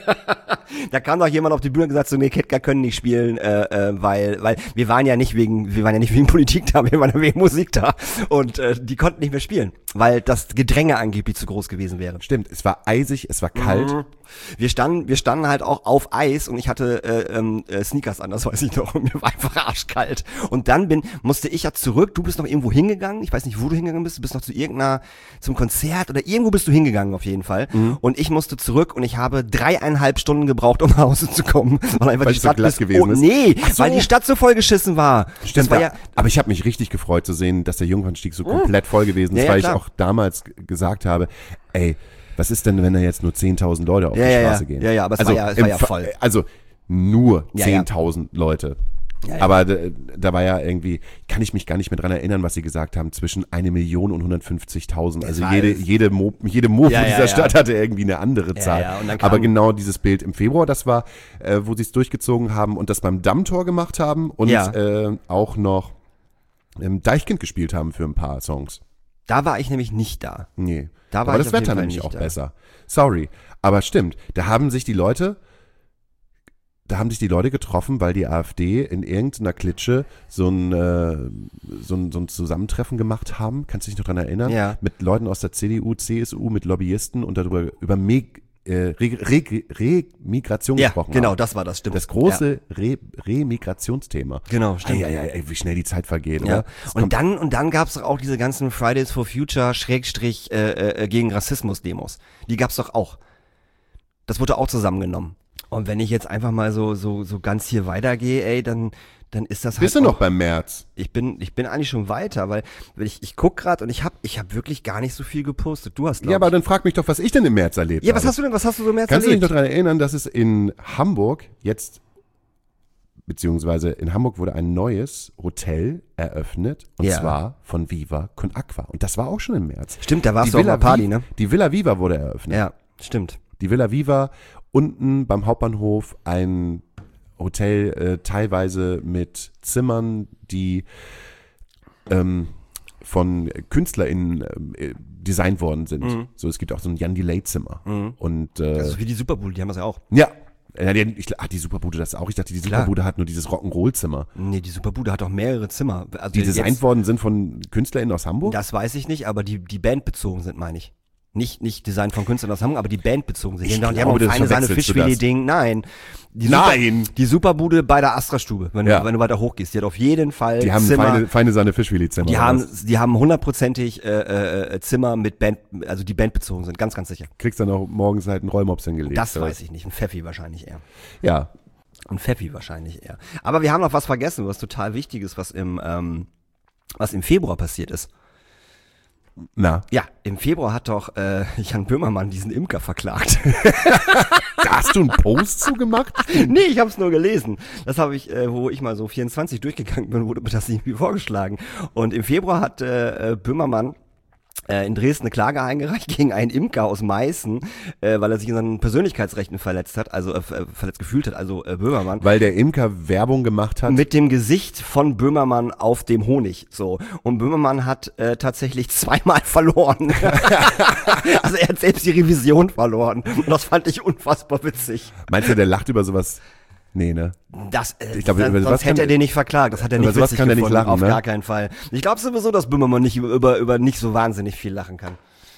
Da kam doch jemand auf die Bühne und gesagt so, nee, Catgut können nicht spielen, weil wir waren ja nicht wegen Politik da, wir waren ja wegen Musik da und die konnten nicht mehr spielen, weil das Gedränge angeblich zu groß gewesen wäre. Stimmt, es war eisig, es war kalt. Wir standen halt auch auf Eis und ich hatte Sneakers an, das weiß ich noch, und mir war einfach arschkalt. Und dann musste ich ja zurück, du bist noch irgendwo hingegangen, ich weiß nicht, wo du hingegangen bist, du bist noch zum Konzert oder irgendwo bist du hingegangen auf jeden Fall. Und ich musste zurück und ich habe 3,5 Stunden gebraucht, um nach Hause zu kommen, weil einfach die Stadt so glatt gewesen ist. Nee, weil die Stadt so vollgeschissen war. Stimmt, das war ja, aber ich habe mich richtig gefreut zu sehen, dass der Jungfernstieg so komplett voll gewesen ist, weil ich auch damals gesagt habe, ey, was ist denn, wenn da jetzt nur 10.000 Leute auf die Straße gehen? Ja, aber es war ja voll. Also nur 10.000 Leute. Ja. Aber da war ja irgendwie, kann ich mich gar nicht mehr dran erinnern, was sie gesagt haben, zwischen 1 Million und 150.000. Also jede Mofo dieser Stadt hatte irgendwie eine andere Zahl. Ja, und dann aber genau dieses Bild im Februar, das war, wo sie es durchgezogen haben und das beim Dammtor gemacht haben und auch noch Deichkind gespielt haben für ein paar Songs. Da war ich nämlich nicht da. Nee. Aber das Wetter nämlich auch besser. Sorry. Aber stimmt, da haben sich die Leute getroffen, weil die AfD in irgendeiner Klitsche so ein Zusammentreffen gemacht haben. Kannst du dich noch dran erinnern? Ja. Mit Leuten aus der CDU, CSU, mit Lobbyisten und darüber über Remigration gesprochen haben. Genau, das war das, stimmt. Das große Remigrationsthema. Genau, stimmt. Ey, wie schnell die Zeit vergeht, ja. oder? Und dann gab's doch auch diese ganzen Fridays for Future gegen Rassismus-Demos. Die gab's doch auch. Das wurde auch zusammengenommen. Und wenn ich jetzt einfach mal so ganz hier weitergehe, ey, dann ist das halt. Bist du noch beim März? Ich bin eigentlich schon weiter, weil ich guck gerade und ich hab wirklich gar nicht so viel gepostet. Du hast, Ja, aber dann frag mich doch, was ich denn im März erlebt habe. Ja, was hast du so im März erlebt? Kannst du dich noch daran erinnern, dass es in Hamburg beziehungsweise in Hamburg wurde ein neues Hotel eröffnet und zwar von Viva Con Aqua. Und das war auch schon im März. Stimmt, da warst du auf einer Party, ne? Die Villa Viva wurde eröffnet. Ja, stimmt. Die Villa Viva, unten beim Hauptbahnhof ein Hotel, teilweise mit Zimmern, die von KünstlerInnen designt worden sind. So, es gibt auch so ein Jan Delay-Zimmer. Und das ist wie die Superbude, die haben das ja auch. Ja. Die Superbude das auch. Ich dachte, die Superbude hat nur dieses Rock'n'Roll-Zimmer. Nee, die Superbude hat auch mehrere Zimmer. Also die designt worden sind von KünstlerInnen aus Hamburg? Das weiß ich nicht, aber die bandbezogen sind, meine ich. Nicht Design von Künstlern aus Hamburg, aber die Band bezogen sind. Die haben glaube, auch das feine Sahne verwechselst du das. Fischfilet-Ding. Nein. Nein. Die Superbude bei der Astra-Stube, wenn du weiter hochgehst. Die hat auf jeden Fall Die haben Zimmer. feine Sahne Fischfilet-Zimmer. Die haben 100%ig Zimmer mit Band, also die Band bezogen sind, ganz, ganz sicher. Kriegst dann auch morgens halt einen Rollmops hingelegt. Das oder? weiß ich nicht. Ein Pfeffi wahrscheinlich eher. Ja. Ein Pfeffi wahrscheinlich eher. Aber wir haben noch was vergessen, was total wichtig ist, was im Februar passiert ist. Na. Ja, im Februar hat doch Jan Böhmermann diesen Imker verklagt. Da hast du einen Post zugemacht? Nee, ich habe es nur gelesen. Das habe ich, wo ich mal so 24 durchgegangen bin, wurde mir das irgendwie vorgeschlagen. Und im Februar hat Böhmermann in Dresden eine Klage eingereicht gegen einen Imker aus Meißen, weil er sich in seinen Persönlichkeitsrechten verletzt hat, also verletzt gefühlt hat, also Böhmermann. Weil der Imker Werbung gemacht hat. Mit dem Gesicht von Böhmermann auf dem Honig, so. Und Böhmermann hat tatsächlich zweimal verloren. Also er hat selbst die Revision verloren. Und das fand ich unfassbar witzig. Meinst du, der lacht über sowas? Nee, ne? Ich glaube, über sowas sonst hätte er kann- den nicht verklagt. Das hat er über nicht sowas witzig kann er nicht gefunden, lachen, auf ne? gar keinen Fall. Ich glaube sowieso, dass Böhmermann nicht über nicht so wahnsinnig viel lachen kann.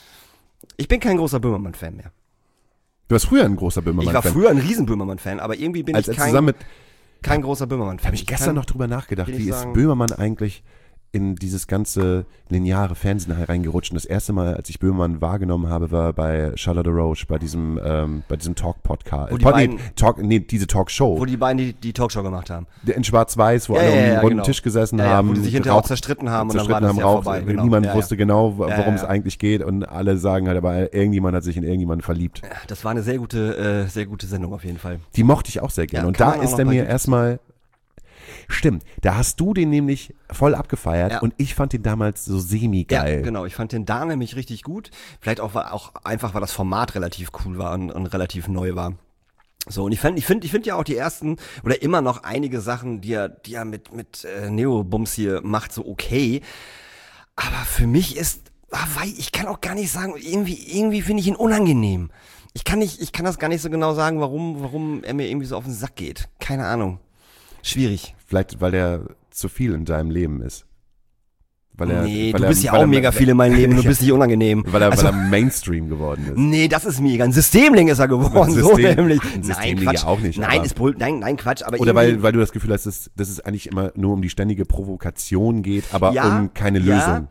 Ich bin kein großer Böhmermann-Fan mehr. Du warst früher ein großer Ich Böhmermann-Fan. war früher ein riesen Böhmermann-Fan, aber irgendwie bin Als ich er zusammen mit, kein großer Böhmermann-Fan. habe ich gestern noch drüber nachgedacht, will wie ich ist sagen- Böhmermann eigentlich in dieses ganze lineare Fernsehen reingerutscht. Und das erste Mal, als ich Böhmermann wahrgenommen habe, war bei Charlotte Roche, bei diesem Talk-Podcast. Wo die beiden- diese Talkshow. Wo die beiden die Talkshow gemacht haben. In Schwarz-Weiß, wo Ja, alle ja, um ja, einen runden genau. Tisch gesessen Ja, ja, haben. wo die sich hinterher auch zerstritten haben und dann war das ja Rauch, vorbei, genau. Niemand Ja, ja. wusste genau, worum es ja. eigentlich geht und alle sagen halt, aber irgendjemand hat sich in irgendjemanden verliebt. Das war eine sehr gute Sendung auf jeden Fall. Die mochte ich auch sehr gerne. Ja, Und kann da man auch ist noch er bei mir YouTube erstmal. Stimmt, da hast du den nämlich voll abgefeiert Ja. und ich fand den damals so semi-geil. Ja, genau. Ich fand den da nämlich richtig gut. Vielleicht auch einfach, weil das Format relativ cool war und relativ neu war. So, und ich finde ja auch die ersten oder immer noch einige Sachen, die er mit Neo-Bums hier macht, so okay. Aber für mich ich kann auch gar nicht sagen, irgendwie finde ich ihn unangenehm. Ich kann das gar nicht so genau sagen, warum er mir irgendwie so auf den Sack geht. Keine Ahnung. Schwierig. Vielleicht, weil er zu viel in deinem Leben ist. Weil Du bist ja auch mega viel in meinem Leben, du bist nicht unangenehm. Weil er Mainstream geworden ist. Nee, das ist mir egal. Ein Systemling ist er geworden, so nämlich. Ein Systemling ja auch nicht. Nein, aber- nein, Quatsch. Aber Oder irgendwie- weil du das Gefühl hast, dass es eigentlich immer nur um die ständige Provokation geht, aber Ja, um keine Lösung.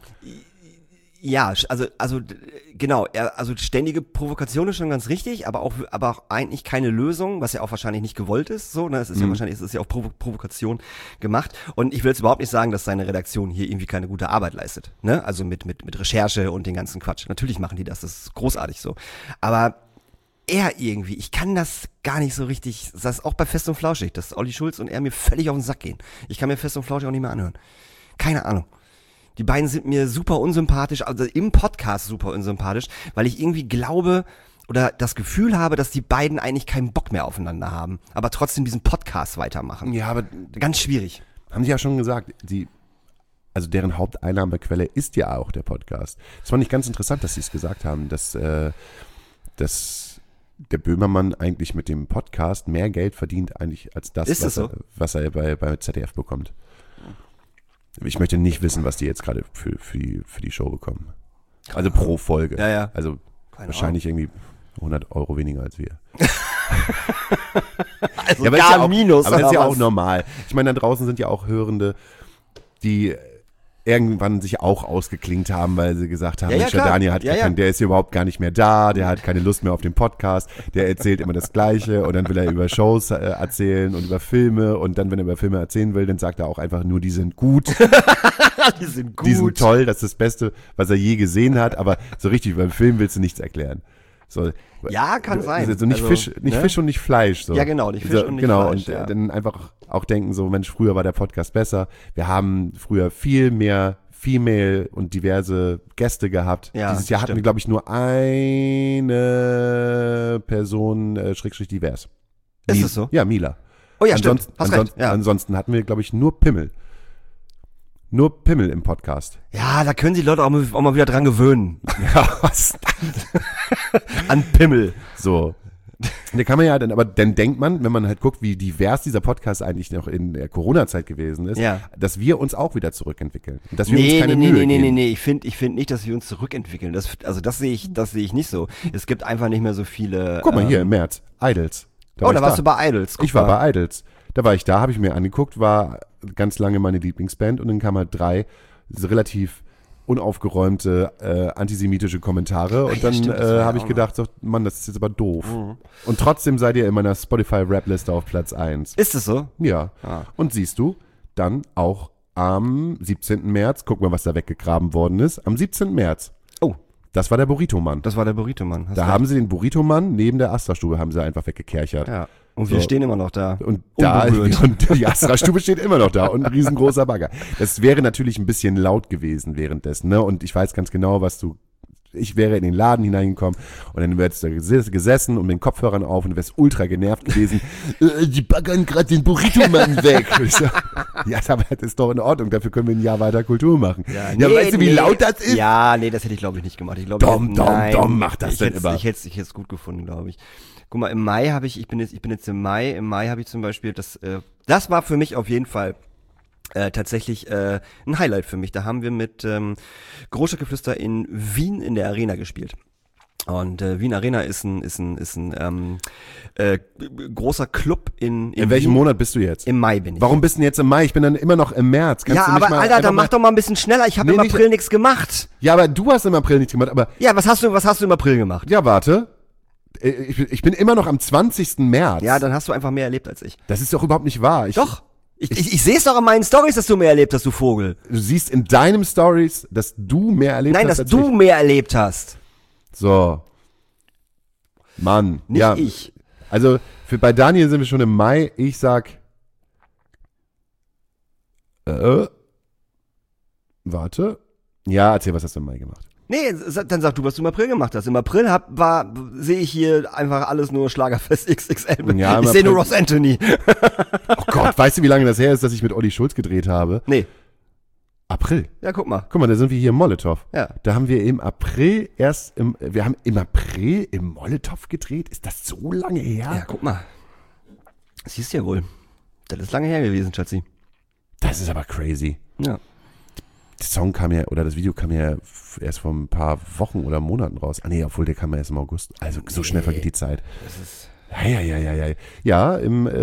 Ja, genau. Also ständige Provokation ist schon ganz richtig, aber auch eigentlich keine Lösung, was ja auch wahrscheinlich nicht gewollt ist. So, ne, es ist ja wahrscheinlich, es ist ja auch Provokation gemacht. Und ich will jetzt überhaupt nicht sagen, dass seine Redaktion hier irgendwie keine gute Arbeit leistet. Ne, also mit Recherche und den ganzen Quatsch. Natürlich machen die das ist großartig so. Aber er irgendwie, ich kann das gar nicht so richtig. Das ist auch bei Fest und Flauschig, dass Olli Schulz und er mir völlig auf den Sack gehen. Ich kann mir Fest und Flauschig auch nicht mehr anhören. Keine Ahnung. Die beiden sind mir super unsympathisch, also im Podcast super unsympathisch, weil ich irgendwie glaube oder das Gefühl habe, dass die beiden eigentlich keinen Bock mehr aufeinander haben, aber trotzdem diesen Podcast weitermachen. Ja, aber Ganz schwierig. haben sie ja schon gesagt, also deren Haupteinnahmequelle ist ja auch der Podcast. Das fand ich ganz interessant, dass sie es gesagt haben, dass der Böhmermann eigentlich mit dem Podcast mehr Geld verdient eigentlich als das, Ist das so? was er bei ZDF bekommt. Ich möchte nicht wissen, was die jetzt gerade für die Show bekommen. Also pro Folge. Ja, ja. Also Keine wahrscheinlich irgendwie 100 Euro weniger als wir. Also aber gar ist ja auch, Minus. aber das ist ja oder auch was? normal. Ich meine, da draußen sind ja auch Hörende, die irgendwann sich auch ausgeklingt haben, weil sie gesagt haben, Ja, ja, Mensch, der klar. Daniel Ja, ja. der ist hier überhaupt gar nicht mehr da, der hat keine Lust mehr auf den Podcast, der erzählt immer das Gleiche und dann will er über Shows erzählen und über Filme und dann, wenn er über Filme erzählen will, dann sagt er auch einfach nur, die sind gut, Die sind gut. die sind toll, das ist das Beste, was er je gesehen hat, aber so richtig, beim Film willst du nichts erklären. So, Ja, kann sein. Also nicht, Also, nicht ne? Fisch und nicht Fleisch. So. Ja, genau, nicht Fisch und nicht genau, Fleisch, und ja. dann einfach auch denken, so Mensch, früher war der Podcast besser. Wir haben früher viel mehr Female und diverse Gäste gehabt. Ja, Dieses Jahr hatten wir, stimmt. glaube ich, nur eine Person, Schrägstrich divers. Ist es so? Ja, Mila. Oh ja, stimmt. Hast recht. Ja. Ansonsten hatten wir, glaube ich, nur Pimmel. Nur Pimmel im Podcast. Ja, da können sich Leute auch mal wieder dran gewöhnen. Ja, was? An Pimmel. So. Da kann man ja dann, aber dann denkt man, wenn man halt guckt, wie divers dieser Podcast eigentlich noch in der Corona-Zeit gewesen ist, dass wir uns auch wieder zurückentwickeln. Dass wir uns keine Mühe geben. Nee. Ich finde nicht, dass wir uns zurückentwickeln. Das sehe ich nicht so. Es gibt einfach nicht mehr so viele. Guck mal hier im März, Idols. Da warst du bei Idols. Ich war bei Idols. Da war ich da, habe ich mir angeguckt, war ganz lange meine Lieblingsband und dann kamen halt 3 so relativ unaufgeräumte antisemitische Kommentare und dann habe ich gedacht, so, Mann, das ist jetzt aber doof. Und trotzdem seid ihr in meiner Spotify-Rap-Liste auf Platz 1. Ist es so? Ja. Und siehst du, dann auch am 17. März, guck mal, was da weggegraben worden ist, am 17. März. Oh. Das war der Burrito-Mann. Da haben sie den Burrito-Mann neben der Astra-Stube haben sie einfach weggekerchert. Ja. Und wir stehen immer noch da. Und die Astra-Stube steht immer noch da und ein riesengroßer Bagger. Das wäre natürlich ein bisschen laut gewesen währenddessen, ne? Und ich weiß ganz genau, ich wäre in den Laden hineingekommen und dann wärst du gesessen und mit den Kopfhörern auf und du wärst ultra genervt gewesen. Die baggern gerade den Burrito-Mann weg. Ja, aber das ist doch in Ordnung, dafür können wir ein Jahr weiter Kultur machen. Ja, weißt du, wie laut das ist? Ja, nee, das hätte ich glaube ich nicht gemacht. Ich glaube, Dom, macht das denn immer. Ich hätte es gut gefunden, glaube ich. Guck mal, im Mai ich bin jetzt im Mai habe ich zum Beispiel das war für mich auf jeden Fall tatsächlich ein Highlight für mich. Da haben wir mit Großstadtgeflüster in Wien in der Arena gespielt. Und Wien Arena ist ein großer Club in welchem Wien. Monat bist du jetzt? Im Mai bin ich. Warum bist du denn jetzt im Mai? Ich bin dann immer noch im März. Kannst du nicht aber mal Alter, dann mach doch mal ein bisschen schneller. Ich habe im April nichts gemacht. Ja, aber du hast im April nichts gemacht. Aber ja, was hast du im April gemacht? Ja, warte. Ich bin immer noch am 20. März. Ja, dann hast du einfach mehr erlebt als ich. Das ist doch überhaupt nicht wahr. Doch. Ich sehe es doch in meinen Storys, dass du mehr erlebt hast, du Vogel. Du siehst in deinem Stories, dass du mehr erlebt hast. Nein, dass du mehr erlebt hast. So. Mann. Nicht ich. Also, bei Daniel sind wir schon im Mai. Ich sag. Warte. Ja, erzähl, was hast du im Mai gemacht? Nee, dann sag du, was du im April gemacht hast. Im April sehe ich hier einfach alles nur Schlagerfest XXL. Ja, ich sehe nur Ross Anthony. Oh Gott, weißt du, wie lange das her ist, dass ich mit Olli Schulz gedreht habe? Nee. April. Ja, guck mal. Guck mal, da sind wir hier im Molotow. Ja. Da haben wir im April wir haben im April im Molotow gedreht. Ist das so lange her? Ja, guck mal. Siehst du ja wohl. Das ist lange her gewesen, Schatzi. Das ist aber crazy. Ja. Das Video kam ja erst vor ein paar Wochen oder Monaten raus. Ah nee, obwohl der kam ja erst im August. Also so schnell vergeht die Zeit. Das ist Ja,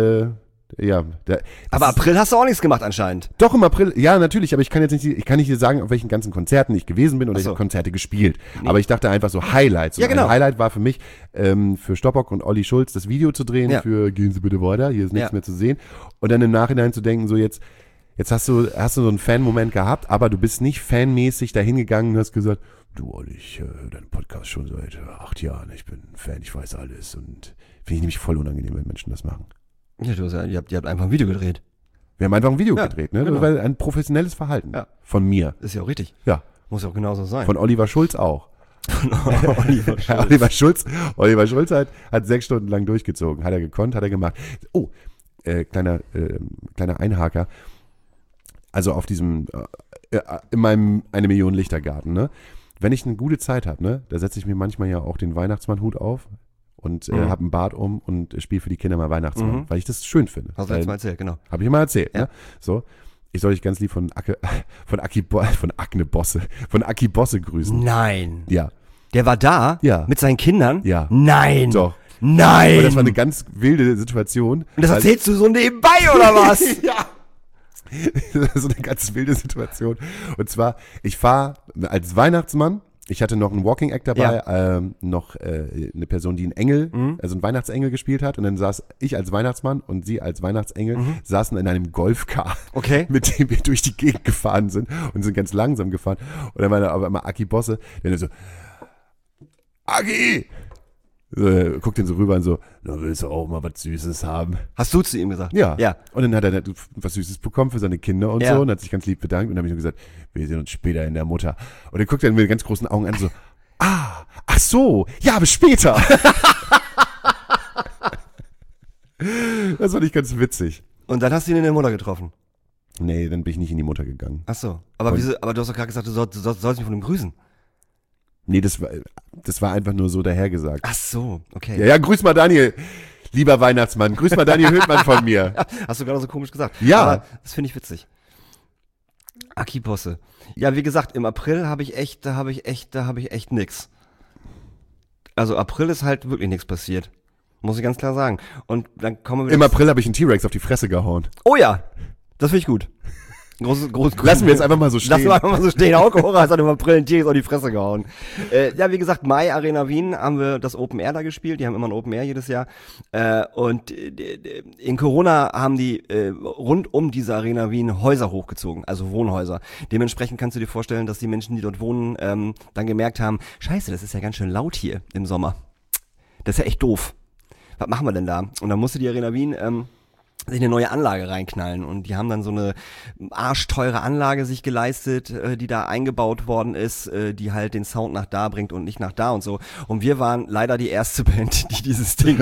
aber April hast du auch nichts gemacht anscheinend. Doch, im April, ja, natürlich, aber ich kann nicht dir sagen, auf welchen ganzen Konzerten ich gewesen bin oder welche Konzerte gespielt. Nee. Aber ich dachte einfach so Highlights. Ja, genau. Ein Highlight war für mich, für Stoppock und Olli Schulz das Video zu drehen, für Gehen Sie bitte weiter, hier ist nichts mehr zu sehen. Und dann im Nachhinein zu denken, so jetzt hast du so einen Fan-Moment gehabt, aber du bist nicht fanmäßig dahin gegangen und hast gesagt, du Olli, ich höre deinen Podcast schon seit 8 Jahren, ich bin Fan, ich weiß alles und finde ich nämlich voll unangenehm, wenn Menschen das machen. Ja, ihr habt einfach ein Video gedreht. Wir haben einfach ein Video gedreht, ne? Genau. Das war ein professionelles Verhalten von mir. Ist ja auch richtig. Ja. Muss ja auch genauso sein. Von Oliver Schulz auch. Oliver Schulz. Oliver Schulz hat 6 Stunden lang durchgezogen. Hat er gekonnt, hat er gemacht. Oh, kleiner Einhaker. Also auf diesem, in meinem 1 Million Lichtergarten, ne? Wenn ich eine gute Zeit habe, ne? Da setze ich mir manchmal ja auch den Weihnachtsmannhut auf und habe einen Bart um und spiele für die Kinder mal Weihnachtsmann, weil ich das schön finde. Hast du jetzt mal erzählt, genau. Habe ich mal erzählt, ja. Ne? So. Ich soll dich ganz lieb von Aki Bosse grüßen. Nein. Ja. Der war da? Ja. Mit seinen Kindern? Ja. Nein. Doch. Nein. Aber das war eine ganz wilde Situation. Und das erzählst du so nebenbei, oder was? Ja. So eine ganz wilde Situation. Und zwar, ich fahre als Weihnachtsmann, ich hatte noch einen Walking Act dabei, noch eine Person, die einen Engel, also einen Weihnachtsengel gespielt hat. Und dann saß ich als Weihnachtsmann und sie als Weihnachtsengel, saßen in einem Golfcar, mit dem wir durch die Gegend gefahren sind und sind ganz langsam gefahren. Und dann war da aber immer Aki Bosse, der so, Aki! Guckt ihn so rüber und so, na, willst du auch mal was Süßes haben? Hast du zu ihm gesagt? Ja. Ja. Und dann hat er was Süßes bekommen für seine Kinder und so und hat sich ganz lieb bedankt und dann habe ich nur gesagt, wir sehen uns später in der Mutter. Und dann guckt er mit ganz großen Augen an so, ach so, ja, aber später. Das fand ich ganz witzig. Und dann hast du ihn in der Mutter getroffen? Nee, dann bin ich nicht in die Mutter gegangen. Ach so. Aber du hast doch gerade gesagt, du sollst mich von ihm grüßen. Nee, das war einfach nur so dahergesagt. Ach so, okay. Ja, grüß mal Daniel, lieber Weihnachtsmann. Grüß mal Daniel Höhtmann von mir. Hast du gerade so komisch gesagt. Ja. Aber das finde ich witzig. Aki-Posse. Ja, wie gesagt, im April da habe ich echt nix. Also April ist halt wirklich nichts passiert. Muss ich ganz klar sagen. Und dann kommen wir wieder. Im April habe ich einen T-Rex auf die Fresse gehauen. Oh ja, das finde ich gut. Groß. Lassen wir jetzt einfach mal so stehen. Lassen wir einfach mal so stehen. Hauke Horace hat im April ein T-Rex auf die Fresse gehauen. Ja, wie gesagt, Mai Arena Wien haben wir das Open Air da gespielt. Die haben immer ein Open Air jedes Jahr. Und in Corona haben die rund um diese Arena Wien Häuser hochgezogen, also Wohnhäuser. Dementsprechend kannst du dir vorstellen, dass die Menschen, die dort wohnen, dann gemerkt haben, scheiße, das ist ja ganz schön laut hier im Sommer. Das ist ja echt doof. Was machen wir denn da? Und dann musste die Arena Wien sich eine neue Anlage reinknallen und die haben dann so eine arschteure Anlage sich geleistet, die da eingebaut worden ist, die halt den Sound nach da bringt und nicht nach da und so. Und wir waren leider die erste Band, die dieses Ding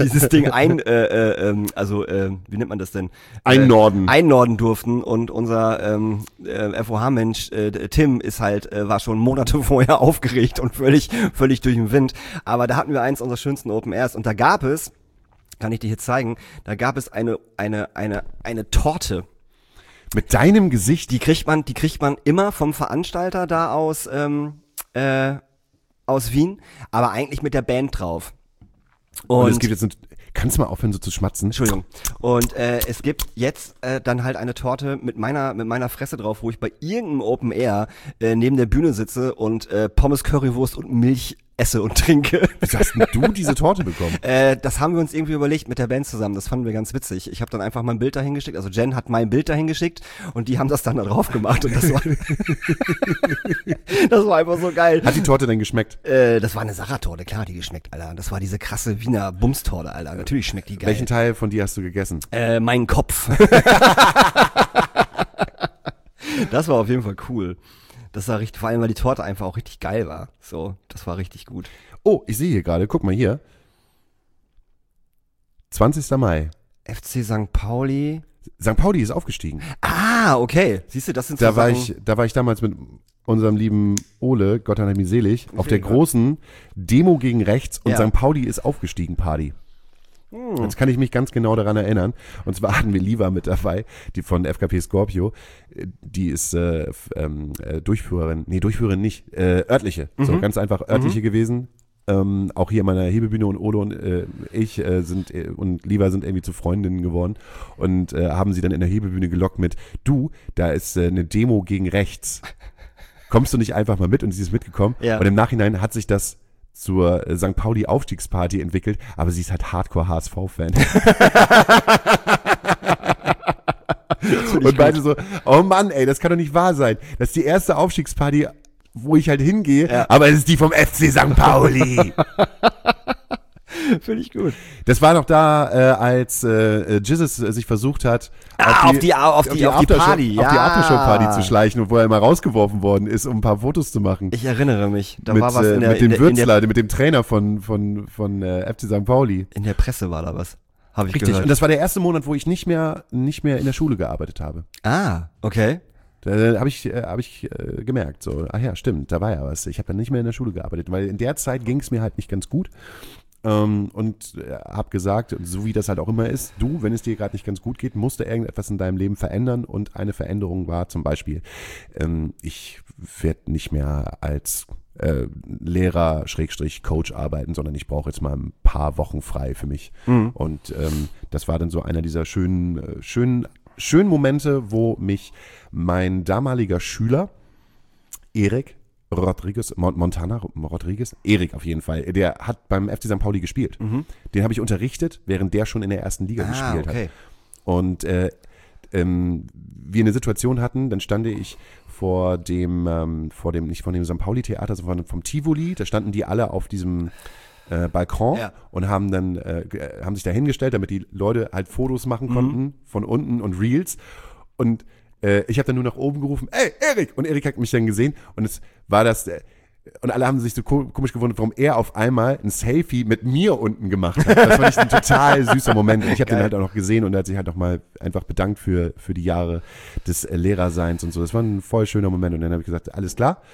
wie nennt man das denn? Einnorden durften und unser FOH-Mensch Tim ist halt, war schon Monate vorher aufgeregt und völlig durch den Wind. Aber da hatten wir eins unserer schönsten Open Airs und da gab es, kann ich dir hier zeigen, da gab es eine Torte. Mit deinem Gesicht? Die kriegt man immer vom Veranstalter da aus Wien, aber eigentlich mit der Band drauf. Und es gibt jetzt kannst du mal aufhören, so zu schmatzen? Entschuldigung. Und es gibt jetzt dann halt eine Torte mit meiner Fresse drauf, wo ich bei irgendeinem Open Air neben der Bühne sitze und Pommes, Currywurst und Milch esse und trinke. Wieso hast denn du diese Torte bekommen? Das haben wir uns irgendwie überlegt mit der Band zusammen. Das fanden wir ganz witzig. Ich habe dann einfach mein Bild dahin geschickt. Also Jen hat mein Bild dahin geschickt und die haben das dann da drauf gemacht. Und das war, das war einfach so geil. Hat die Torte denn geschmeckt? Das war eine Sachertorte, klar, die geschmeckt, Alter. Das war diese krasse Wiener Bumstorte, Alter. Natürlich schmeckt die geil. Welchen Teil von dir hast du gegessen? Meinen Kopf. Das war auf jeden Fall cool. Das war richtig, vor allem, weil die Torte einfach auch richtig geil war. So, das war richtig gut. Oh, ich sehe hier gerade, guck mal hier. 20. Mai. FC St. Pauli. St. Pauli ist aufgestiegen. Ah, okay. Siehst du, das sind so da war Sachen. Da war ich damals mit unserem lieben Ole, Gott hat ihn selig, auf der großen Demo gegen rechts und St. Pauli ist aufgestiegen, Party. Jetzt kann ich mich ganz genau daran erinnern. Und zwar hatten wir Liva mit dabei, die von FKP Scorpio. Die ist Durchführerin nicht, örtliche. So ganz einfach örtliche gewesen. Auch hier in meiner Hebebühne und Ole und ich und Liva sind irgendwie zu Freundinnen geworden und haben sie dann in der Hebebühne gelockt mit, du, da ist eine Demo gegen rechts. Kommst du nicht einfach mal mit? Und sie ist mitgekommen. Ja. Und im Nachhinein hat sich das zur St. Pauli Aufstiegsparty entwickelt, aber sie ist halt Hardcore HSV-Fan. Und beide so, oh Mann, ey, das kann doch nicht wahr sein. Das ist die erste Aufstiegsparty, wo ich halt hingehe, aber es ist die vom FC St. Pauli. Finde ich gut. Das war noch da, als Jizzes sich versucht hat, auf die Party, auf die Aftershow-Party zu schleichen, wo er immer rausgeworfen worden ist, um ein paar Fotos zu machen. Ich erinnere mich. Da mit, war was mit dem Würzler, mit dem Trainer von FC St. Pauli. In der Presse war da was. Habe ich Richtig. gehört. Und das war der erste Monat, wo ich nicht mehr in der Schule gearbeitet habe. Ah, okay. Da habe ich gemerkt, so, ach ja, stimmt, da war ja was. Ich habe dann nicht mehr in der Schule gearbeitet, weil in der Zeit ging es mir halt nicht ganz gut. Und habe gesagt, so wie das halt auch immer ist, du, wenn es dir gerade nicht ganz gut geht, musst du irgendetwas in deinem Leben verändern und eine Veränderung war zum Beispiel, ich werde nicht mehr als Lehrer / Coach arbeiten, sondern ich brauche jetzt mal ein paar Wochen frei für mich. Und das war dann so einer dieser schönen Momente, wo mich mein damaliger Schüler, Erik Rodriguez, Erik auf jeden Fall, der hat beim FC St. Pauli gespielt. Den habe ich unterrichtet, während der schon in der ersten Liga gespielt hat. Und wir eine Situation hatten, dann stand ich vor dem nicht von dem St. Pauli Theater, sondern vom Tivoli, da standen die alle auf diesem Balkon und haben sich da hingestellt, damit die Leute halt Fotos machen konnten von unten und Reels. Und ich habe dann nur nach oben gerufen, ey, Erik! Und Erik hat mich dann gesehen und es war das, und alle haben sich so komisch gewundert, warum er auf einmal ein Selfie mit mir unten gemacht hat. Das fand ich ein total süßer Moment. Und ich habe den halt auch noch gesehen und er hat sich halt auch mal einfach bedankt für die Jahre des Lehrerseins und so. Das war ein voll schöner Moment. Und dann habe ich gesagt, alles klar,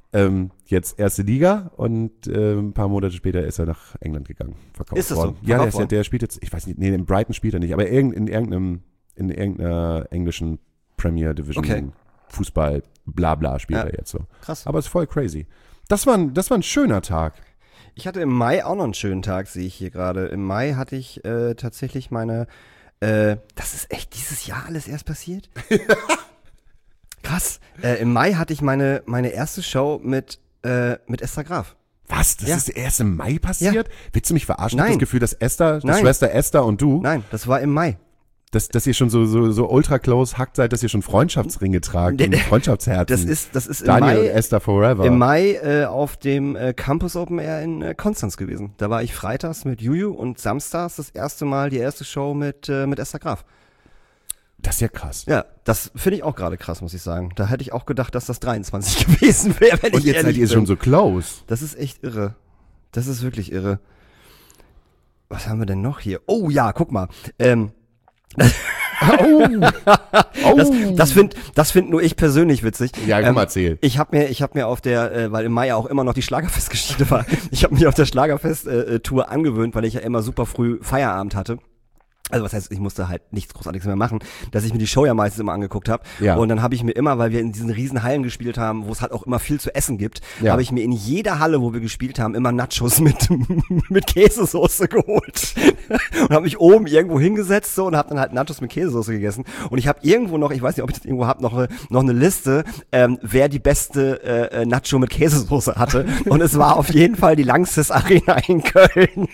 Jetzt erste Liga und ein paar Monate später ist er nach England gegangen. Verkauft Ist das worden. so? Ja, Verkauft der spielt jetzt, ich weiß nicht, nee, in Brighton spielt er nicht, aber in irgendeiner englischen Premier Division Fußball, bla bla spielt er jetzt so. Krass. Aber ist voll crazy. Das war ein schöner Tag. Ich hatte im Mai auch noch einen schönen Tag, sehe ich hier gerade. Im Mai hatte ich tatsächlich das ist echt dieses Jahr alles erst passiert? Krass. Im Mai hatte ich meine erste Show mit Esther Graf. Was? Das ist erst im Mai passiert? Ja. Willst du mich verarschen? Ich habe Nein. das Gefühl, dass Schwester Esther und du, Nein, das war im Mai. dass ihr schon so ultra close hackt seid, dass ihr schon Freundschaftsringe tragt und Freundschaftsherzen. Das ist im Daniel Mai, und Esther Forever. Im Mai auf dem Campus Open Air in Konstanz gewesen. Da war ich freitags mit Juju und samstags das erste Mal die erste Show mit Esther Graf. Das ist ja krass. Ja, das finde ich auch gerade krass, muss ich sagen. Da hätte ich auch gedacht, dass das 23 gewesen wäre, wenn und ich jetzt seid ihr schon so close. Das ist echt irre. Das ist wirklich irre. Was haben wir denn noch hier? Oh ja, guck mal. Das find nur ich persönlich witzig. Ja, komm, erzähl. Ich hab mir auf der, weil im Mai ja auch immer noch die Schlagerfestgeschichte war, ich habe mir auf der Schlagerfest-Tour angewöhnt, weil ich ja immer super früh Feierabend hatte. Also was heißt, ich musste halt nichts Großartiges mehr machen, dass ich mir die Show ja meistens immer angeguckt habe. Ja. Und dann habe ich mir immer, weil wir in diesen riesen Hallen gespielt haben, wo es halt auch immer viel zu essen gibt, habe ich mir in jeder Halle, wo wir gespielt haben, immer Nachos mit Käsesoße geholt. Und habe mich oben irgendwo hingesetzt so und habe dann halt Nachos mit Käsesoße gegessen. Und ich habe irgendwo noch, ich weiß nicht, ob ich das irgendwo habe, noch eine Liste, wer die beste Nacho mit Käsesoße hatte. Und es war auf jeden Fall die Lanxess Arena in Köln.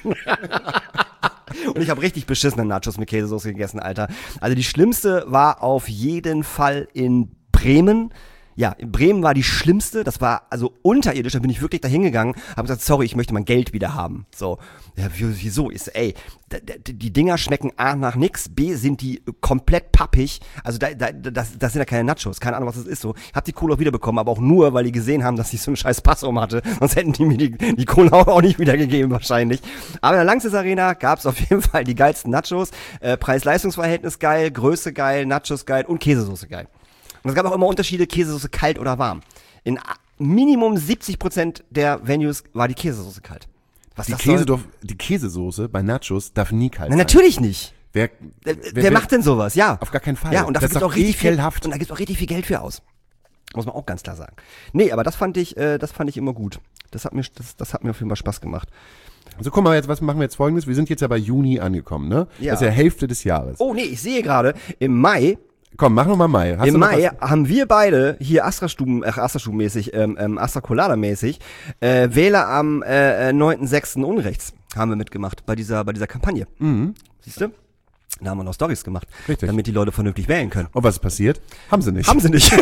Und ich habe richtig beschissene Nachos mit Käsesoße gegessen, Alter. Also die schlimmste war auf jeden Fall in Bremen. Ja, in Bremen war die schlimmste, das war also unterirdisch, da bin ich wirklich da hingegangen, habe gesagt, sorry, ich möchte mein Geld wieder haben. So, ja, wieso? Ich so, ey, die Dinger schmecken A nach nix, B sind die komplett pappig, also das sind ja keine Nachos, keine Ahnung, was das ist so. Ich hab die Kohle auch wiederbekommen, aber auch nur, weil die gesehen haben, dass ich so einen scheiß Pass um hatte, sonst hätten die mir die Kohle auch nicht wiedergegeben wahrscheinlich. Aber in der Lanxess Arena gab's auf jeden Fall die geilsten Nachos, Preis-Leistungs-Verhältnis geil, Größe geil, Nachos geil und Käsesoße geil. Und es gab auch immer Unterschiede, Käsesoße kalt oder warm. In Minimum 70% der Venues war die Käsesoße kalt. Was Die Käsesoße bei Nachos darf nie kalt sein. Natürlich nicht. Wer macht denn sowas? Ja. Auf gar keinen Fall. Ja, und dafür das ist auch richtig viel, ekelhaft. und da gibt's auch richtig viel Geld für aus. Muss man auch ganz klar sagen. Nee, aber das fand ich immer gut. Das hat mir auf jeden Fall Spaß gemacht. Also guck mal, was machen wir jetzt Folgendes? Wir sind jetzt ja bei Juni angekommen, ne? Ja. Das ist ja Hälfte des Jahres. Oh nee, ich sehe gerade, im Mai. Komm, mach noch mal Mai. Im Mai haben wir beide hier Astra-Stuben-mäßig, Astra-Colada-mäßig, Wähler am 9.6. Unrechts haben wir mitgemacht bei dieser Kampagne. Mhm. Siehst du? Da haben wir noch Storys gemacht, richtig, damit die Leute vernünftig wählen können. Und was ist passiert? Haben sie nicht. Haben sie nicht.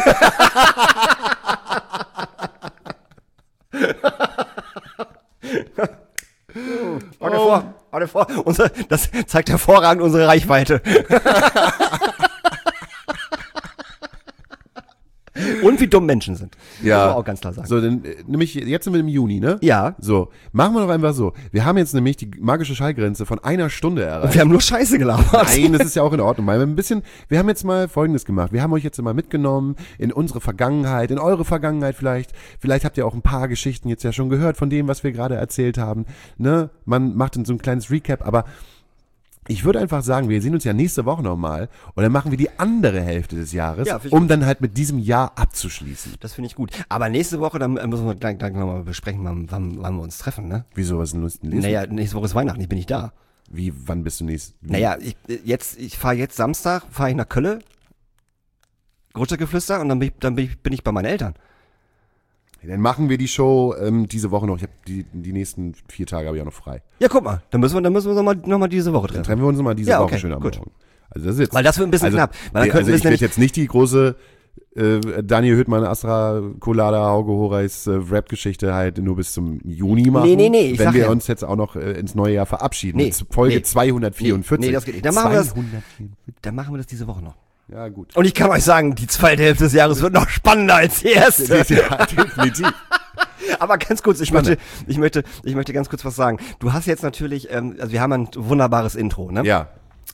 Warte vor. Das zeigt hervorragend unsere Reichweite. Und wie dumm Menschen sind. Ja. Muss man auch ganz klar sagen. So, dann nämlich jetzt sind wir im Juni, ne? Ja. So, machen wir doch einfach so. Wir haben jetzt nämlich die magische Schallgrenze von 1 Stunde erreicht. Und wir haben nur Scheiße gelabert. Nein, das ist ja auch in Ordnung. Wir haben jetzt mal Folgendes gemacht. Wir haben euch jetzt mal mitgenommen in unsere Vergangenheit, in eure Vergangenheit vielleicht. Vielleicht habt ihr auch ein paar Geschichten jetzt ja schon gehört von dem, was wir gerade erzählt haben. Ne? Man macht dann so ein kleines Recap, aber ich würde einfach sagen, wir sehen uns ja nächste Woche nochmal und dann machen wir die andere Hälfte des Jahres, um dann halt mit diesem Jahr abzuschließen. Das finde ich gut. Aber nächste Woche, dann müssen wir gleich nochmal besprechen, wann wir uns treffen, ne? Wieso, was ist denn nächste? Naja, nächste Woche ist Weihnachten, ich bin nicht da. Wie, wann bist du nächst? Naja, ich fahre jetzt Samstag, fahre ich nach Köln, Großstadtgeflüster und dann bin ich bei meinen Eltern. Dann machen wir die Show diese Woche noch. Ich habe die nächsten 4 Tage habe ich auch noch frei. Ja, guck mal, dann müssen wir uns noch mal diese Woche treffen. Dann treffen wir uns noch mal diese Woche schön am Morgen. Also das ist jetzt, weil das wird ein bisschen knapp. Weil ich werde jetzt nicht die große Daniel Hüttmann, Astra Colada, Hauke Horeis Rap-Geschichte halt nur bis zum Juni machen. Nee. Wenn wir uns jetzt auch noch ins neue Jahr verabschieden. Mit Folge 244. Nee, das geht nicht. Dann machen wir das diese Woche noch. Ja, gut. Und ich kann euch sagen, die zweite Hälfte des Jahres wird noch spannender als die erste. Ja, definitiv. Aber ganz kurz, ich möchte ganz kurz was sagen. Du hast jetzt natürlich, also wir haben ein wunderbares Intro, ne? Ja.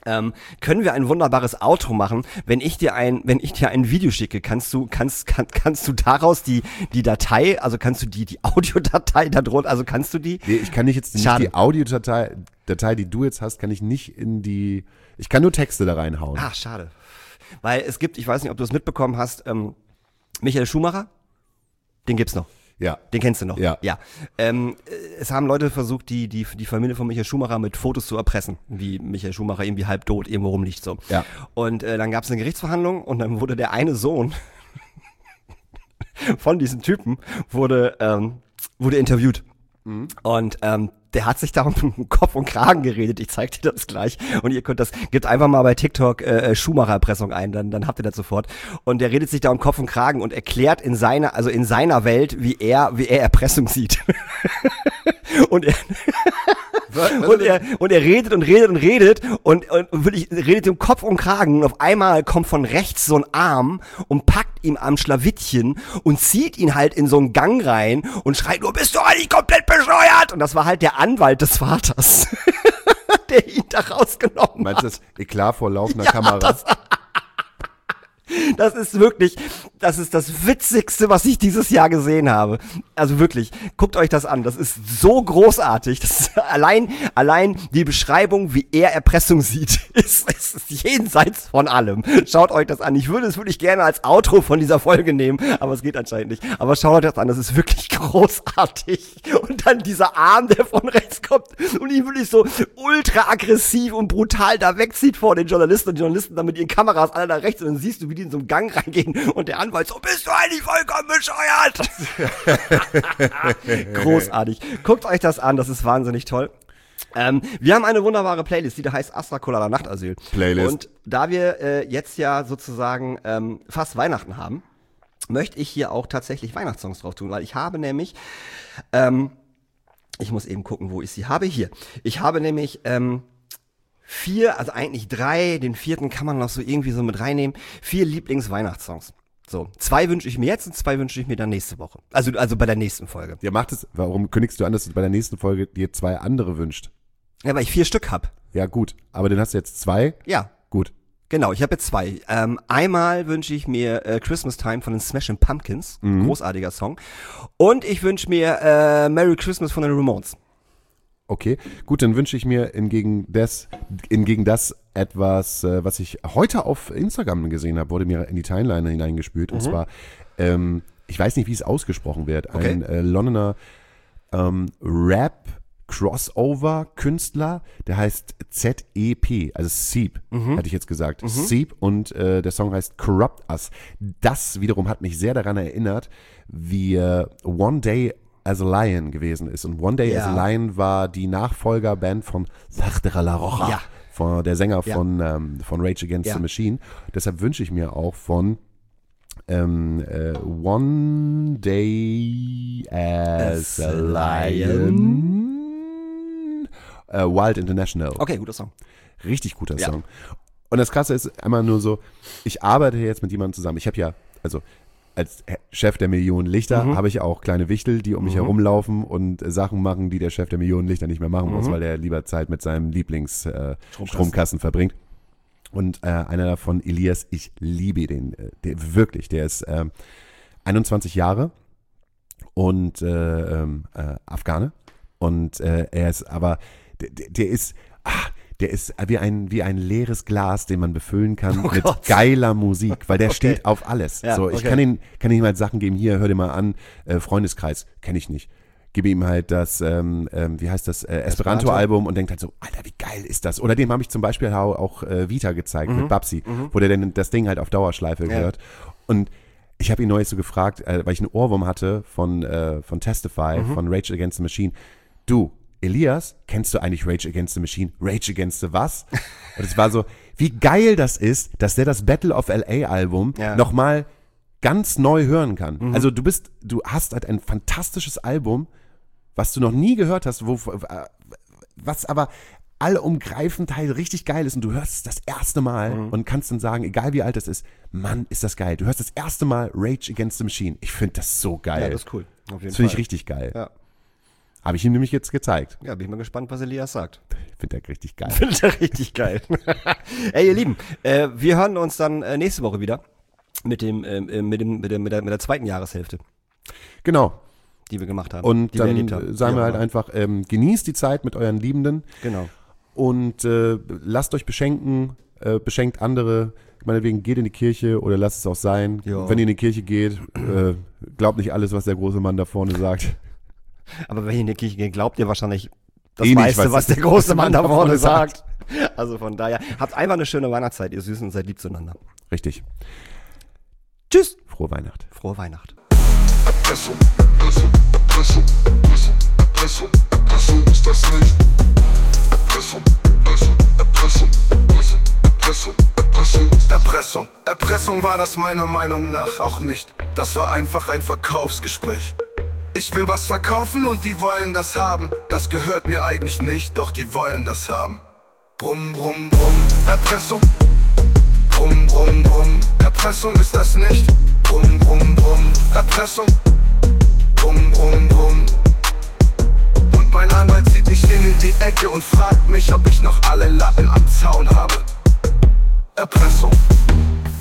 können wir ein wunderbares Outro machen. Wenn ich dir ein Video schicke, kannst du daraus die Datei, also kannst du die Audiodatei da drunter, also kannst du die? Nee, ich kann nicht die Audiodatei, die du jetzt hast, kann ich nicht ich kann nur Texte da reinhauen. Ach, schade. Weil es gibt, ich weiß nicht, ob du es mitbekommen hast, Michael Schumacher, den gibt's noch. Ja. Den kennst du noch? Ja. Es haben Leute versucht, die Familie von Michael Schumacher mit Fotos zu erpressen, wie Michael Schumacher irgendwie halbtot irgendwo rumliegt so. Ja. Und dann gab es eine Gerichtsverhandlung und dann wurde der eine Sohn von diesem Typen wurde interviewt. Mhm. Und der hat sich da um Kopf und Kragen geredet. Ich zeig dir das gleich. Und ihr könnt gebt einfach mal bei TikTok Schumacher-Erpressung ein, dann habt ihr das sofort. Und der redet sich da um Kopf und Kragen und erklärt in seiner Welt, wie er Erpressung sieht. und er redet und wirklich redet um Kopf und Kragen und auf einmal kommt von rechts so ein Arm und packt ihm am Schlawittchen und zieht ihn halt in so einen Gang rein und schreit nur, bist du eigentlich komplett bescheuert? Und das war halt der Anwalt des Vaters, der ihn da rausgenommen hat. Meinst du das Eklat vor laufender Kamera? Das ist das Witzigste, was ich dieses Jahr gesehen habe. Also wirklich, guckt euch das an. Das ist so großartig. Das ist allein die Beschreibung, wie er Erpressung sieht, ist jenseits von allem. Schaut euch das an. Ich würde es wirklich gerne als Outro von dieser Folge nehmen, aber es geht anscheinend nicht. Aber schaut euch das an. Das ist wirklich großartig. Und dann dieser Arm, der von rechts kommt und ihn wirklich so ultra aggressiv und brutal da wegzieht vor den Journalisten und die Journalisten dann mit ihren Kameras alle da rechts und dann siehst du, wie die in so einen Gang reingehen und der Anwalt so, bist du eigentlich vollkommen bescheuert? Großartig. Guckt euch das an, das ist wahnsinnig toll. Wir haben eine wunderbare Playlist, die da heißt Astra Colada Nachtasyl. Playlist. Und da wir jetzt ja sozusagen fast Weihnachten haben, möchte ich hier auch tatsächlich Weihnachtssongs drauf tun, weil ich habe nämlich, ich muss eben gucken, wo ich sie habe. Hier. Ich habe nämlich 4, also eigentlich 3, den 4. kann man noch so irgendwie so mit reinnehmen, 4 Lieblings-Weihnachtssongs. So, 2 wünsche ich mir jetzt und 2 wünsche ich mir dann nächste Woche. Also bei der nächsten Folge. Ja, warum kündigst du an, dass du bei der nächsten Folge dir 2 andere wünscht? Ja, weil ich 4 Stück hab. Ja, gut. Aber dann hast du jetzt 2? Ja. Gut. Genau, ich habe jetzt 2. Einmal wünsche ich mir Christmas Time von den Smashing Pumpkins. Großartiger Song. Und ich wünsche mir Merry Christmas von den Ramones. Okay, gut, dann wünsche ich mir hingegen das etwas, was ich heute auf Instagram gesehen habe, wurde mir in die Timeline hineingespült. Und zwar, ich weiß nicht, wie es ausgesprochen wird, ein Londoner Rap-Crossover-Künstler, der heißt ZEP, also Seep, hätte ich jetzt gesagt. Seep und der Song heißt Corrupt Us. Das wiederum hat mich sehr daran erinnert, wie One Day as a Lion gewesen ist. Und One Day as a Lion war die Nachfolgerband von Sardera La Rocha, von der Sänger von Rage Against the Machine. Deshalb wünsche ich mir auch von One Day as a Lion Wild International. Okay, guter Song. Richtig guter Song. Und das Krasse ist einmal nur so, ich arbeite jetzt mit jemandem zusammen. Ich habe ja, also als Chef der Millionen Lichter habe ich auch kleine Wichtel, die um mich herumlaufen und Sachen machen, die der Chef der Millionen Lichter nicht mehr machen muss, weil er lieber Zeit mit seinem Lieblings-Stromkasten verbringt. Und einer davon, Elias, ich liebe den, wirklich, der ist 21 Jahre und Afghane und er ist aber, der ist wie ein leeres Glas, den man befüllen kann mit geiler Musik, weil der steht auf alles. Ja, so, ich kann ihm halt Sachen geben, hier, hör dir mal an, Freundeskreis, kenne ich nicht. Gebe ihm halt das, wie heißt das, Esperanto-Album und denkt halt so, Alter, wie geil ist das? Oder dem habe ich zum Beispiel auch Vita gezeigt mit Babsi, wo der denn das Ding halt auf Dauerschleife hört. Und ich habe ihn neulich so gefragt, weil ich einen Ohrwurm hatte von Testify, von Rage Against the Machine. Du, Elias, kennst du eigentlich Rage Against the Machine? Rage Against the was? Und es war so, wie geil das ist, dass der das Battle of LA Album nochmal ganz neu hören kann. Also du hast halt ein fantastisches Album, was du noch nie gehört hast, was aber allumgreifend halt richtig geil ist und du hörst es das erste Mal und kannst dann sagen, egal wie alt es ist, Mann, ist das geil. Du hörst das erste Mal Rage Against the Machine. Ich finde das so geil. Ja, das ist cool. Auf jeden Das finde ich richtig geil. Ja. Habe ich ihm nämlich jetzt gezeigt. Ja, bin ich mal gespannt, was Elias sagt. Findet er richtig geil. Findet er richtig geil. Ey, ihr Lieben, wir hören uns dann nächste Woche wieder mit der zweiten Jahreshälfte, Genau. die wir gemacht haben. Und die wir erlebt dann haben. sagen wir Ja, halt einfach, genießt die Zeit mit euren Liebenden Genau. und lasst euch beschenken, beschenkt andere. Meinetwegen geht in die Kirche oder lasst es auch sein. Ja. Wenn ihr in die Kirche geht, glaubt nicht alles, was der große Mann da vorne sagt. Aber wenn ihr in die Kirche geht, glaubt ihr wahrscheinlich das Eh nicht, meiste, was der der große Mann da vorne sagt. Also von daher, habt einfach eine schöne Weihnachtszeit, ihr Süßen, und seid lieb zueinander. Richtig. Tschüss. Frohe Weihnacht. Frohe Weihnacht. Erpressung, Erpressung, Erpressung, Erpressung, Erpressung, Erpressung ist das nicht. Erpressung, Erpressung, Erpressung, Erpressung, Erpressung, Erpressung ist Erpressung. Erpressung war das meiner Meinung nach auch nicht. Das war einfach ein Verkaufsgespräch. Ich will was verkaufen und die wollen das haben. Das gehört mir eigentlich nicht, doch die wollen das haben. Brumm, brumm, brumm, Erpressung. Brumm, brumm, brumm, Erpressung ist das nicht. Brumm, brumm, brumm, Erpressung. Brumm, brumm, brumm. Und mein Anwalt zieht mich in die Ecke und fragt mich, ob ich noch alle Latten am Zaun habe. Erpressung.